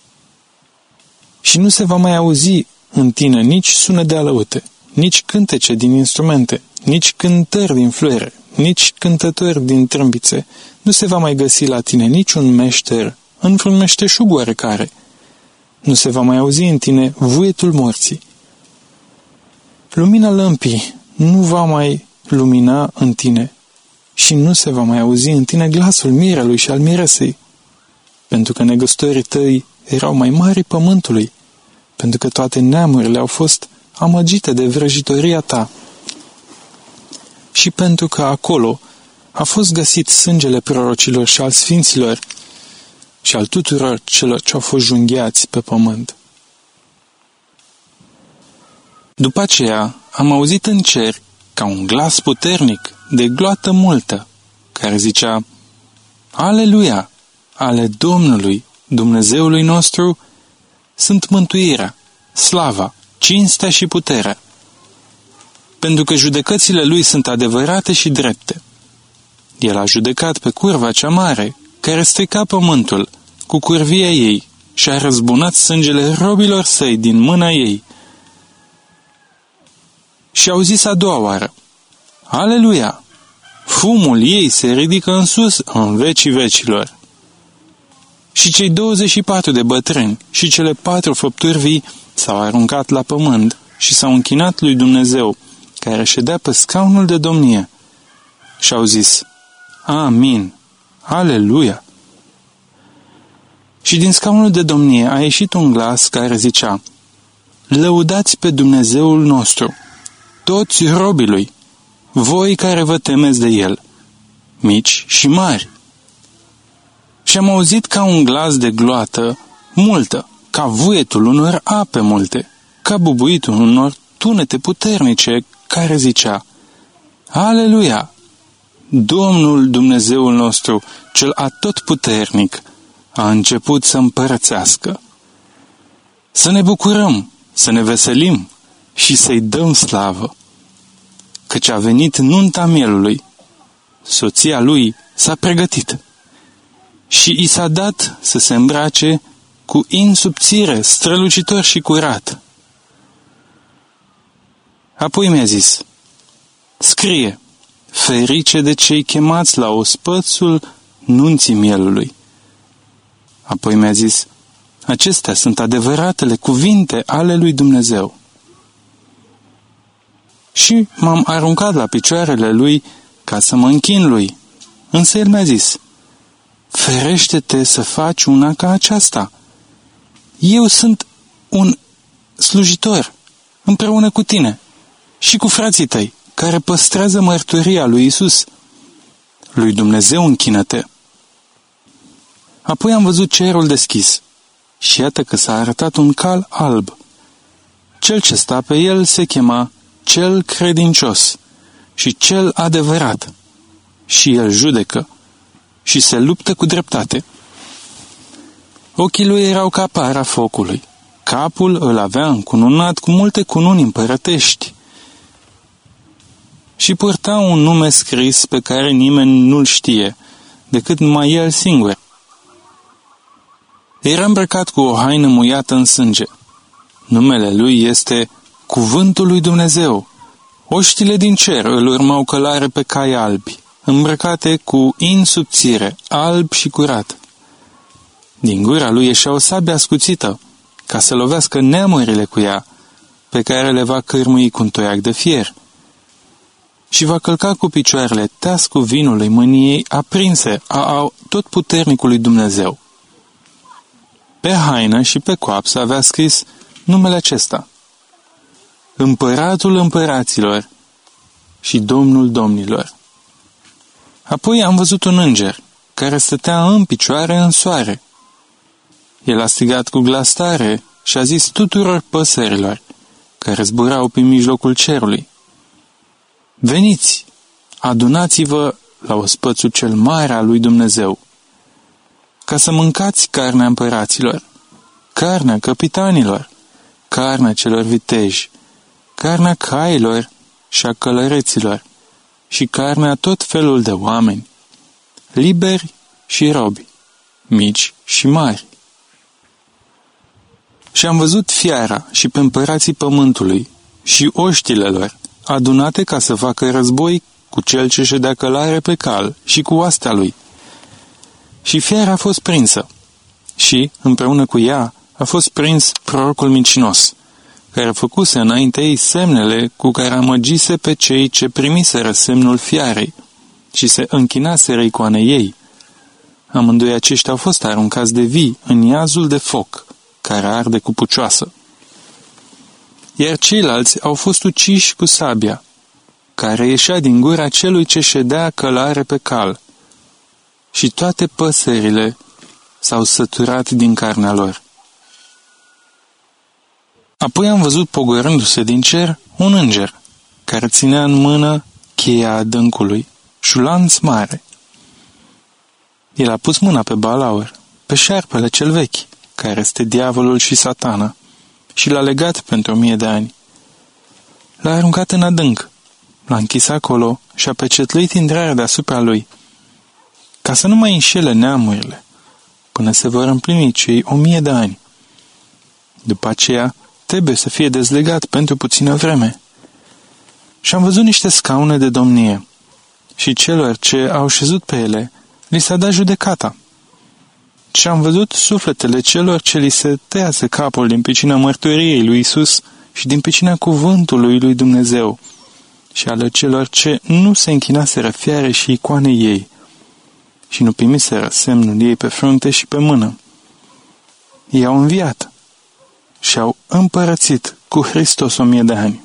Și nu se va mai auzi în tine nici sunet de alăute, nici cântece din instrumente, nici cântări din fluiere, nici cântători din trâmbițe. Nu se va mai găsi la tine niciun meșter în vreun meșteșug oarecare. Nu se va mai auzi în tine vuietul morții. Lumina lămpii nu va mai lumina în tine și nu se va mai auzi în tine glasul mirelui și al miresei, pentru că negustării tăi erau mai mari pământului, pentru că toate neamurile au fost amăgite de vrăjitoria ta și pentru că acolo a fost găsit sângele prorocilor și al sfinților și al tuturor celor ce au fost junghiați pe pământ. După aceea am auzit în cer ca un glas puternic de gloată multă, care zicea: Aleluia! Ale Domnului, Dumnezeului nostru, sunt mântuirea, slava, cinstea și puterea, pentru că judecățile Lui sunt adevărate și drepte. El a judecat pe curva cea mare, care strica pământul, cu curvia ei și a răzbunat sângele robilor săi din mâna ei. Și au zis a doua oară: Aleluia! Fumul ei se ridică în sus în vecii vecilor. Și cei douăzeci și patru de bătrâni și cele patru făpturi vii s-au aruncat la pământ și s-au închinat lui Dumnezeu, care ședea pe scaunul de domnie, și au zis: Amin! Aleluia! Și din scaunul de domnie a ieșit un glas care zicea: Lăudați pe Dumnezeul nostru, toți robii Lui, voi care vă temeți de El, mici și mari. Și am auzit ca un glas de gloată multă, ca vuietul unor ape multe, ca bubuitul unor tunete puternice, care zicea: Aleluia! Domnul Dumnezeul nostru, cel atotputernic, a început să împărățească. Să ne bucurăm, să ne veselim și să-i dăm slavă, căci a venit nunta mielului, soția lui s-a pregătit și i s-a dat să se îmbrace cu in subțire, strălucitor și curat. Apoi mi-a zis: scrie: ferice de cei chemați la ospățul nunții mielului. Apoi mi-a zis: acestea sunt adevăratele cuvinte ale lui Dumnezeu. Și m-am aruncat la picioarele lui ca să mă închin lui. Însă el mi-a zis: ferește-te să faci una ca aceasta. Eu sunt un slujitor împreună cu tine și cu frații tăi, care păstrează mărturia lui Isus. Lui Dumnezeu închină-te. Apoi am văzut cerul deschis și iată că s-a arătat un cal alb. Cel ce sta pe el se chema Cel Credincios și cel adevărat. Și el judecă și se luptă cu dreptate. Ochii lui erau ca para focului. Capul îl avea încununat cu multe cununi împărătești și purta un nume scris pe care nimeni nu-l știe, decât numai el singur. Era îmbrăcat cu o haină muiată în sânge. Numele lui este Cuvântul lui Dumnezeu. Oștile din cer îl urmau călare pe cai albi, îmbrăcate cu in subțire, alb și curat. Din gura lui ieșea o sabie ascuțită, ca să lovească neamurile cu ea, pe care le va cârmui cu un toiac de fier. Și va călca cu picioarele teascul vinului mâniei aprinse a tot puternicului Dumnezeu. Pe haină și pe coapsă avea scris numele acesta: Împăratul împăraților și Domnul domnilor. Apoi am văzut un înger care stătea în picioare în soare. El a strigat cu glas tare și a zis tuturor păsărilor care zburau pe mijlocul cerului: Veniți, adunați-vă la ospățul cel mare al lui Dumnezeu, ca să mâncați carnea împăraților, carnea capitanilor, carnea celor viteji, carnea cailor și a călăreților și carnea tot felul de oameni, liberi și robi, mici și mari. Și am văzut fiara și pe împărații pământului și oștile lor, adunate ca să facă război cu cel ce ședea călare pe cal și cu oastea lui. Și fiara a fost prinsă și, împreună cu ea, a fost prins prorocul mincinos, care făcuse înainte ei semnele cu care amăgise pe cei ce primiseră semnul fiarei și se închinaseră icoanei ei. Amândoi aceștia au fost aruncați de vii în iazul de foc, care arde cu pucioasă. Iar ceilalți au fost uciși cu sabia, care ieșea din gura celui ce ședea călare pe cal, și toate păsările s-au săturat din carnea lor. Apoi am văzut pogorându-se din cer un înger, care ținea în mână cheia adâncului și un lanț mare. El a pus mâna pe balaur, pe șarpele cel vechi, care este diavolul și satana, și l-a legat pentru o mie de ani. L-a aruncat în adânc, l-a închis acolo și a pecetluit intrarea deasupra lui, ca să nu mai înșele neamurile, până se vor împlini cei o mie de ani. După aceea, trebuie să fie dezlegat pentru puțină vreme. Și am văzut niște scaune de domnie și celor ce au șezut pe ele li s-a dat judecata. Și am văzut sufletele celor ce li se tăiase capul din pricina mărturiei lui Isus și din pricina cuvântului lui Dumnezeu și ale celor ce nu se închinaseră fiare și icoanei ei și nu primiseră semnul ei pe frunte și pe mână. Ei au înviat și au împărățit cu Hristos o mie de ani.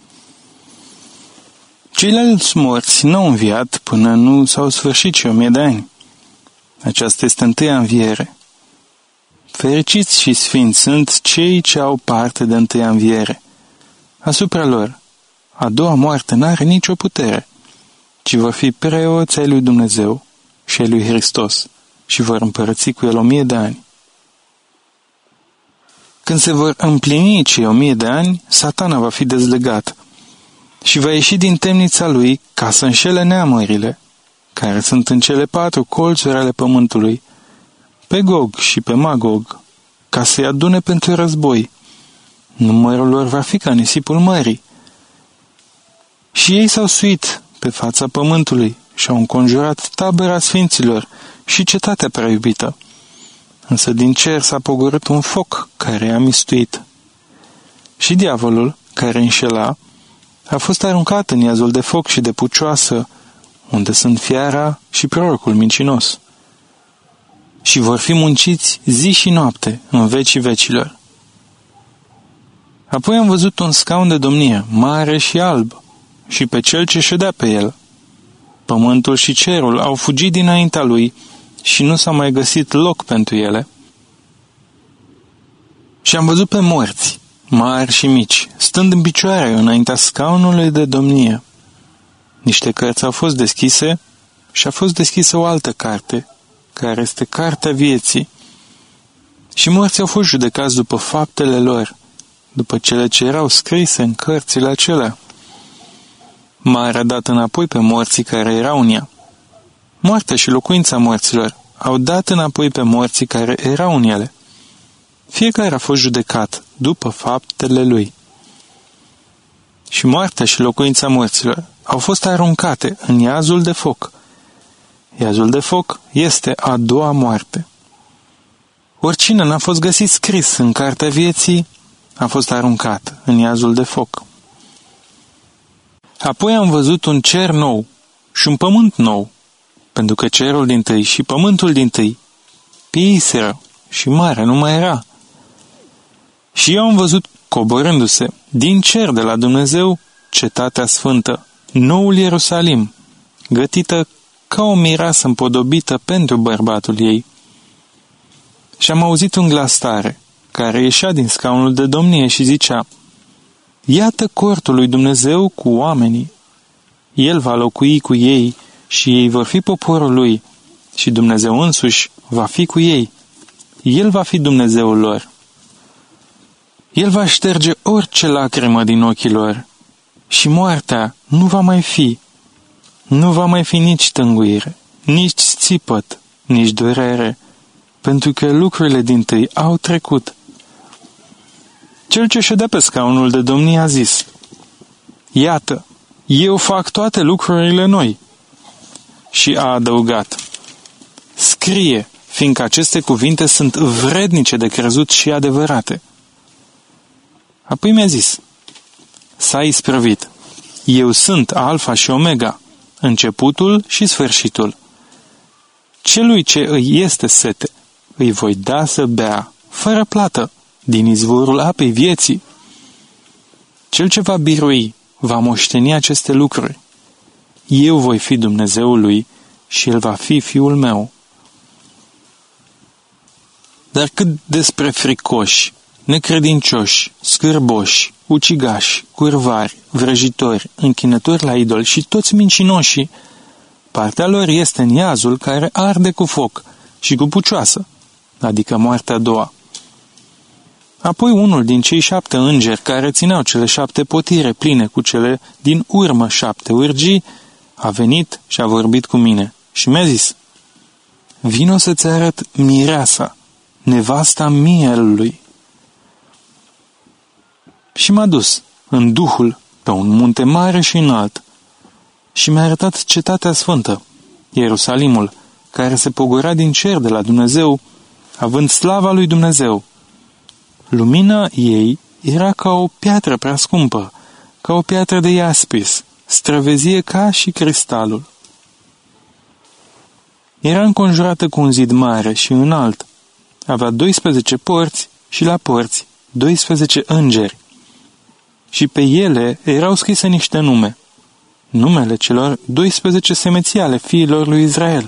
Ceilalți morți n-au înviat până nu s-au sfârșit și o mie de ani. Aceasta este întâia înviere. Fericiți și sfinți sunt cei ce au parte de întâia înviere. Asupra lor, a doua moarte n-are nicio putere, ci vor fi preoți ai lui Dumnezeu și ai lui Hristos și vor împărăți cu el o mie de ani. Când se vor împlini cei o mie de ani, Satana va fi dezlegat și va ieși din temnița lui ca să înșele neamurile, care sunt în cele patru colțuri ale pământului, pe Gog și pe Magog, ca să-i adune pentru război. Numărul lor va fi ca nisipul mării. Și ei s-au suit pe fața pământului și au înconjurat tabăra sfinților și cetatea prea iubită. Însă din cer s-a pogorât un foc care i-a mistuit. Și diavolul, care înșela, a fost aruncat în iazul de foc și de pucioasă, unde sunt fiara și prorocul mincinos. Și vor fi munciți zi și noapte în vecii vecilor. Apoi am văzut un scaun de domnie, mare și alb, și pe cel ce ședea pe el. Pământul și cerul au fugit dinaintea lui și nu s-a mai găsit loc pentru ele. Și am văzut pe morți, mari și mici, stând în picioare înaintea scaunului de domnie. Niște cărți au fost deschise și a fost deschisă o altă carte, care este cartea vieții. Și morții au fost judecați după faptele lor, după cele ce erau scrise în cărțile acelea. Marea a dat înapoi pe morții care erau în ea. Moartea și locuința morților au dat înapoi pe morții care erau în ele. Fiecare a fost judecat după faptele lui. Și moartea și locuința morților au fost aruncate în iazul de foc. Iazul de foc este a doua moarte. Oricine n-a fost găsit scris în cartea vieții a fost aruncat în iazul de foc. Apoi am văzut un cer nou și un pământ nou, pentru că cerul dintâi și pământul dintâi pieiseră și mare nu mai era. Și eu am văzut coborându-se din cer de la Dumnezeu cetatea sfântă, noul Ierusalim, gătită ca o mireasă împodobită pentru bărbatul ei. Și am auzit un glas tare, care ieșea din scaunul de domnie și zicea: Iată cortul lui Dumnezeu cu oamenii. El va locui cu ei și ei vor fi poporul lui și Dumnezeu însuși va fi cu ei. El va fi Dumnezeul lor. El va șterge orice lacrimă din ochii lor și moartea nu va mai fi. Nu va mai fi nici tânguire, nici țipăt, nici durere, pentru că lucrurile dintâi au trecut. Cel ce ședea pe scaunul de domnie a zis: Iată, eu fac toate lucrurile noi. Și a adăugat: Scrie, fiindcă aceste cuvinte sunt vrednice de crezut și adevărate. Apoi mi-a zis: S-a isprăvit. Eu sunt Alfa și Omega, începutul și sfârșitul. Celui ce îi este sete, îi voi da să bea, fără plată, din izvorul apei vieții. Cel ce va birui, va moșteni aceste lucruri. Eu voi fi Dumnezeul lui și el va fi fiul meu. Dar cât despre fricoși, necredincioși, scârboși, ucigași, curvari, vrăjitori, închinători la idol și toți mincinoșii, partea lor este în iazul care arde cu foc și cu pucioasă, adică moartea a doua. Apoi unul din cei șapte îngeri care țineau cele șapte potire pline cu cele din urmă șapte urgii, a venit și a vorbit cu mine și mi-a zis: Vino să-ți arăt mireasa, nevasta mielului. Și m-a dus în Duhul pe un munte mare și înalt și mi-a arătat cetatea sfântă, Ierusalimul, care se pogora din cer de la Dumnezeu, având slava lui Dumnezeu. Lumina ei era ca o piatră prea scumpă, ca o piatră de iaspis, străvezie ca și cristalul. Era înconjurată cu un zid mare și înalt. Avea doisprezece porți și la porți doisprezece îngeri. Și pe ele erau scrise niște nume, numele celor doisprezece semeții ale fiilor lui Israel.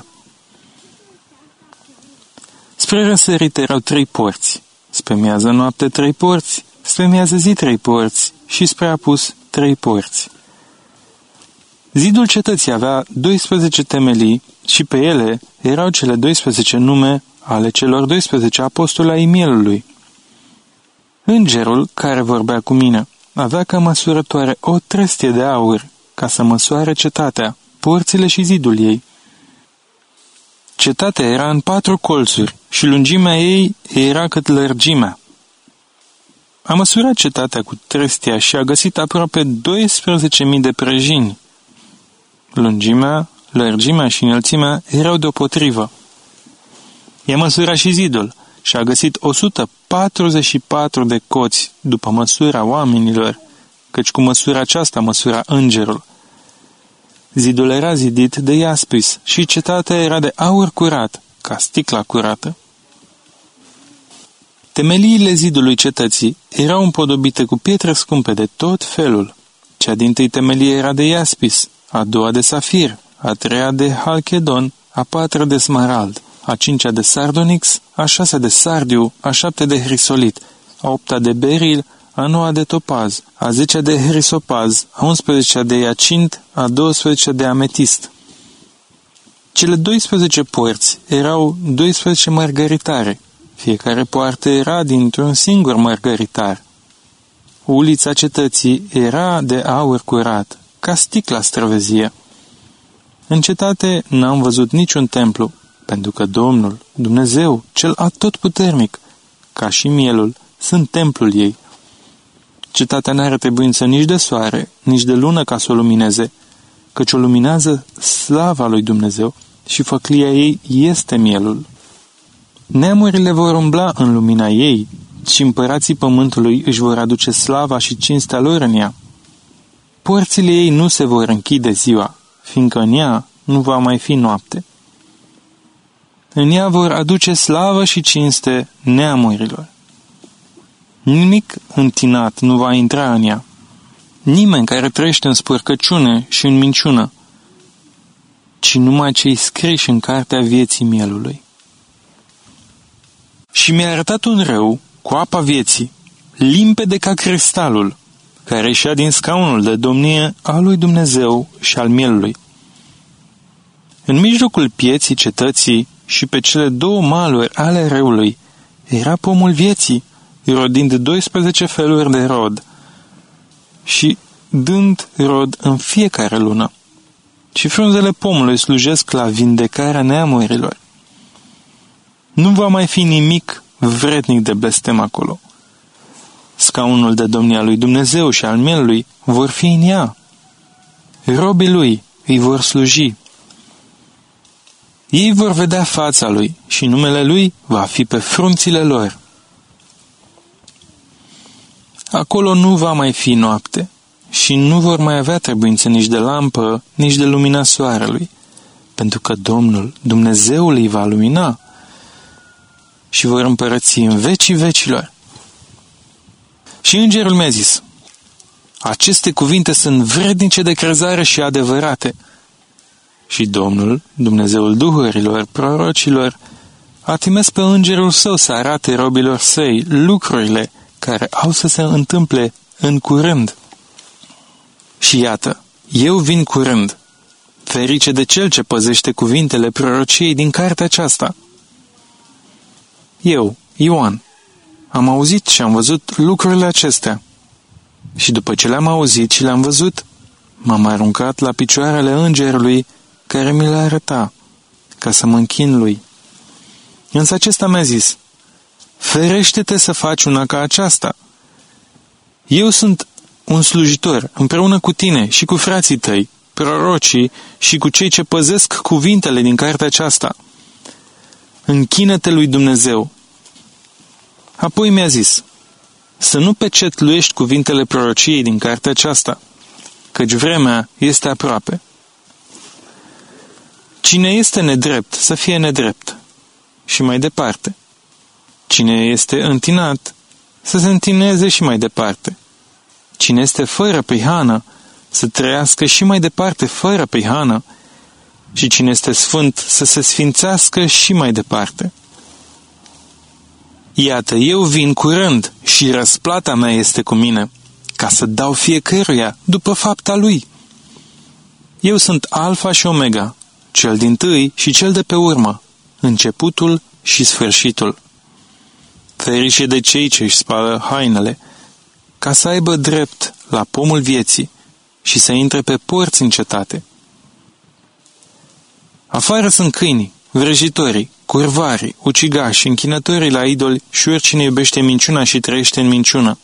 Spre răsărit erau trei porți, spre miază noapte trei porți, spre miază zi trei porți și spre apus trei porți. Zidul cetății avea doisprezece temelii și pe ele erau cele doisprezece nume ale celor doisprezece apostoli ai mielului. Îngerul care vorbea cu mine avea ca măsurătoare o trestie de aur ca să măsoare cetatea, porțile și zidul ei. Cetatea era în patru colțuri și lungimea ei era cât lărgimea. A măsurat cetatea cu trestia și a găsit aproape doisprezece mii de prăjini. Lungimea, lărgimea și înălțimea erau deopotrivă. I-a măsurat și zidul și a găsit o sută patruzeci și patru de coți după măsura oamenilor, căci cu măsura aceasta măsura îngerul. Zidul era zidit de iaspis și cetatea era de aur curat, ca sticla curată. Temeliile zidului cetății erau împodobite cu pietre scumpe de tot felul. Cea dintâi temelie era de iaspis, a doua de safir, a treia de halchedon, a patra de smarald, a cincea de sardonix, a șasea de sardiu, a șaptea de hrisolit, a opta de beril, a noua de topaz, a zecea de hrisopaz, a unsprezecea de iacint, a douăsprezecea de ametist. Cele doisprezece porți erau doisprezece mărgăritare. Fiecare poartă era dintr-un singur mărgăritar. Ulița cetății era de aur curat, ca sticla străvezie. În cetate n-am văzut niciun templu, pentru că Domnul, Dumnezeu, cel atotputernic, ca și mielul, sunt templul ei. Cetatea n-are trebuință nici de soare, nici de lună ca să o lumineze, căci o luminează slava lui Dumnezeu și făclia ei este mielul. Neamurile vor umbla în lumina ei și împărații pământului își vor aduce slava și cinstea lor în ea. Porțile ei nu se vor închide ziua, fiindcă în ea nu va mai fi noapte. În ea vor aduce slavă și cinste neamurilor. Nimic întinat nu va intra în ea. Nimeni care trăiește în spărcăciune și în minciună, ci numai cei scriși în cartea vieții mielului. Și mi-a arătat un râu cu apa vieții, limpede ca cristalul, care ieșea din scaunul de domnie al lui Dumnezeu și al mielului. În mijlocul pieții cetății și pe cele două maluri ale râului era pomul vieții, rodind doisprezece feluri de rod și dând rod în fiecare lună. Și frunzele pomului slujesc la vindecarea neamurilor. Nu va mai fi nimic vrednic de blestem acolo. Scaunul de domnie al lui Dumnezeu și al mielului vor fi în ea. Robii lui îi vor sluji. Ei vor vedea fața lui și numele lui va fi pe frunțile lor. Acolo nu va mai fi noapte și nu vor mai avea trebuință nici de lampă, nici de lumina soarelui, pentru că Domnul, Dumnezeul îi va lumina și vor împărăți în vecii vecilor. Și îngerul mi-a zis: aceste cuvinte sunt vrednice de crezare și adevărate. Și Domnul, Dumnezeul duhurilor, prorocilor, a trimis pe îngerul său să arate robilor săi lucrurile care au să se întâmple în curând. Și iată, eu vin curând. Ferice de cel ce păzește cuvintele prorociei din cartea aceasta. Eu, Ioan, am auzit și am văzut lucrurile acestea. Și după ce le-am auzit și le-am văzut, m-am aruncat la picioarele îngerului care mi le arăta, ca să mă închin lui. Însă acesta mi-a zis: ferește-te să faci una ca aceasta. Eu sunt un slujitor împreună cu tine și cu frații tăi, prorocii și cu cei ce păzesc cuvintele din cartea aceasta. Închină-te lui Dumnezeu. Apoi mi-a zis: să nu pecetluiești cuvintele prorociei din cartea aceasta, căci vremea este aproape. Cine este nedrept, să fie nedrept. Și mai departe. Cine este întinat, să se întineze și mai departe. Cine este fără prihană, să trăiască și mai departe fără prihană. Și cine este sfânt, să se sfințească și mai departe. Iată, eu vin curând și răsplata mea este cu mine, ca să dau fiecăruia după fapta lui. Eu sunt Alfa și Omega, cel dintâi și cel de pe urmă, începutul și sfârșitul. Ferice de cei ce își spală hainele, ca să aibă drept la pomul vieții și să intre pe porți în cetate. Afară sunt câinii, vrăjitorii, curvarii, ucigași, închinătorii la idoli și oricine iubește minciuna și trăiește în minciună.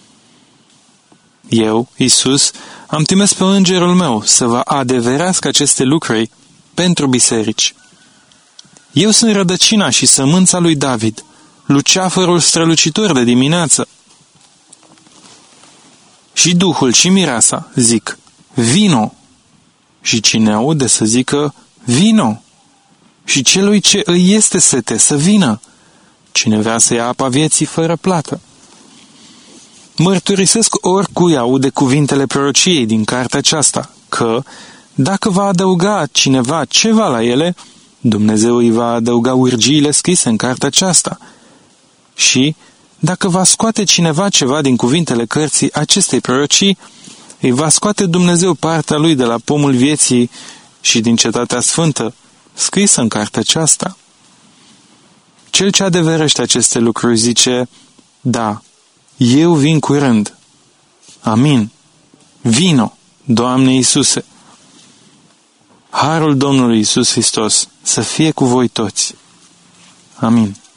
Eu, Iisus, am trimis pe îngerul meu să vă adeverească aceste lucruri pentru biserici. Eu sunt rădăcina și sămânța lui David, luceafărul strălucitor de dimineață. Și Duhul și Mireasa zic: vino! Și cine aude să zică: vino! Și celui ce îi este sete să vină, cine vrea să ia apa vieții fără plată. Mărturisesc oricui aude cuvintele prorociei din cartea aceasta, că, dacă va adăuga cineva ceva la ele, Dumnezeu îi va adăuga urgiile scrise în cartea aceasta. Și, Dacă va scoate cineva ceva din cuvintele cărții acestei prorocii, îi va scoate Dumnezeu partea lui de la pomul vieții și din cetatea sfântă, scrisă în cartea aceasta. Cel ce adeverește aceste lucruri zice, da, eu vin curând. Amin. Vino, Doamne Iisuse. Harul Domnului Iisus Hristos să fie cu voi toți. Amin.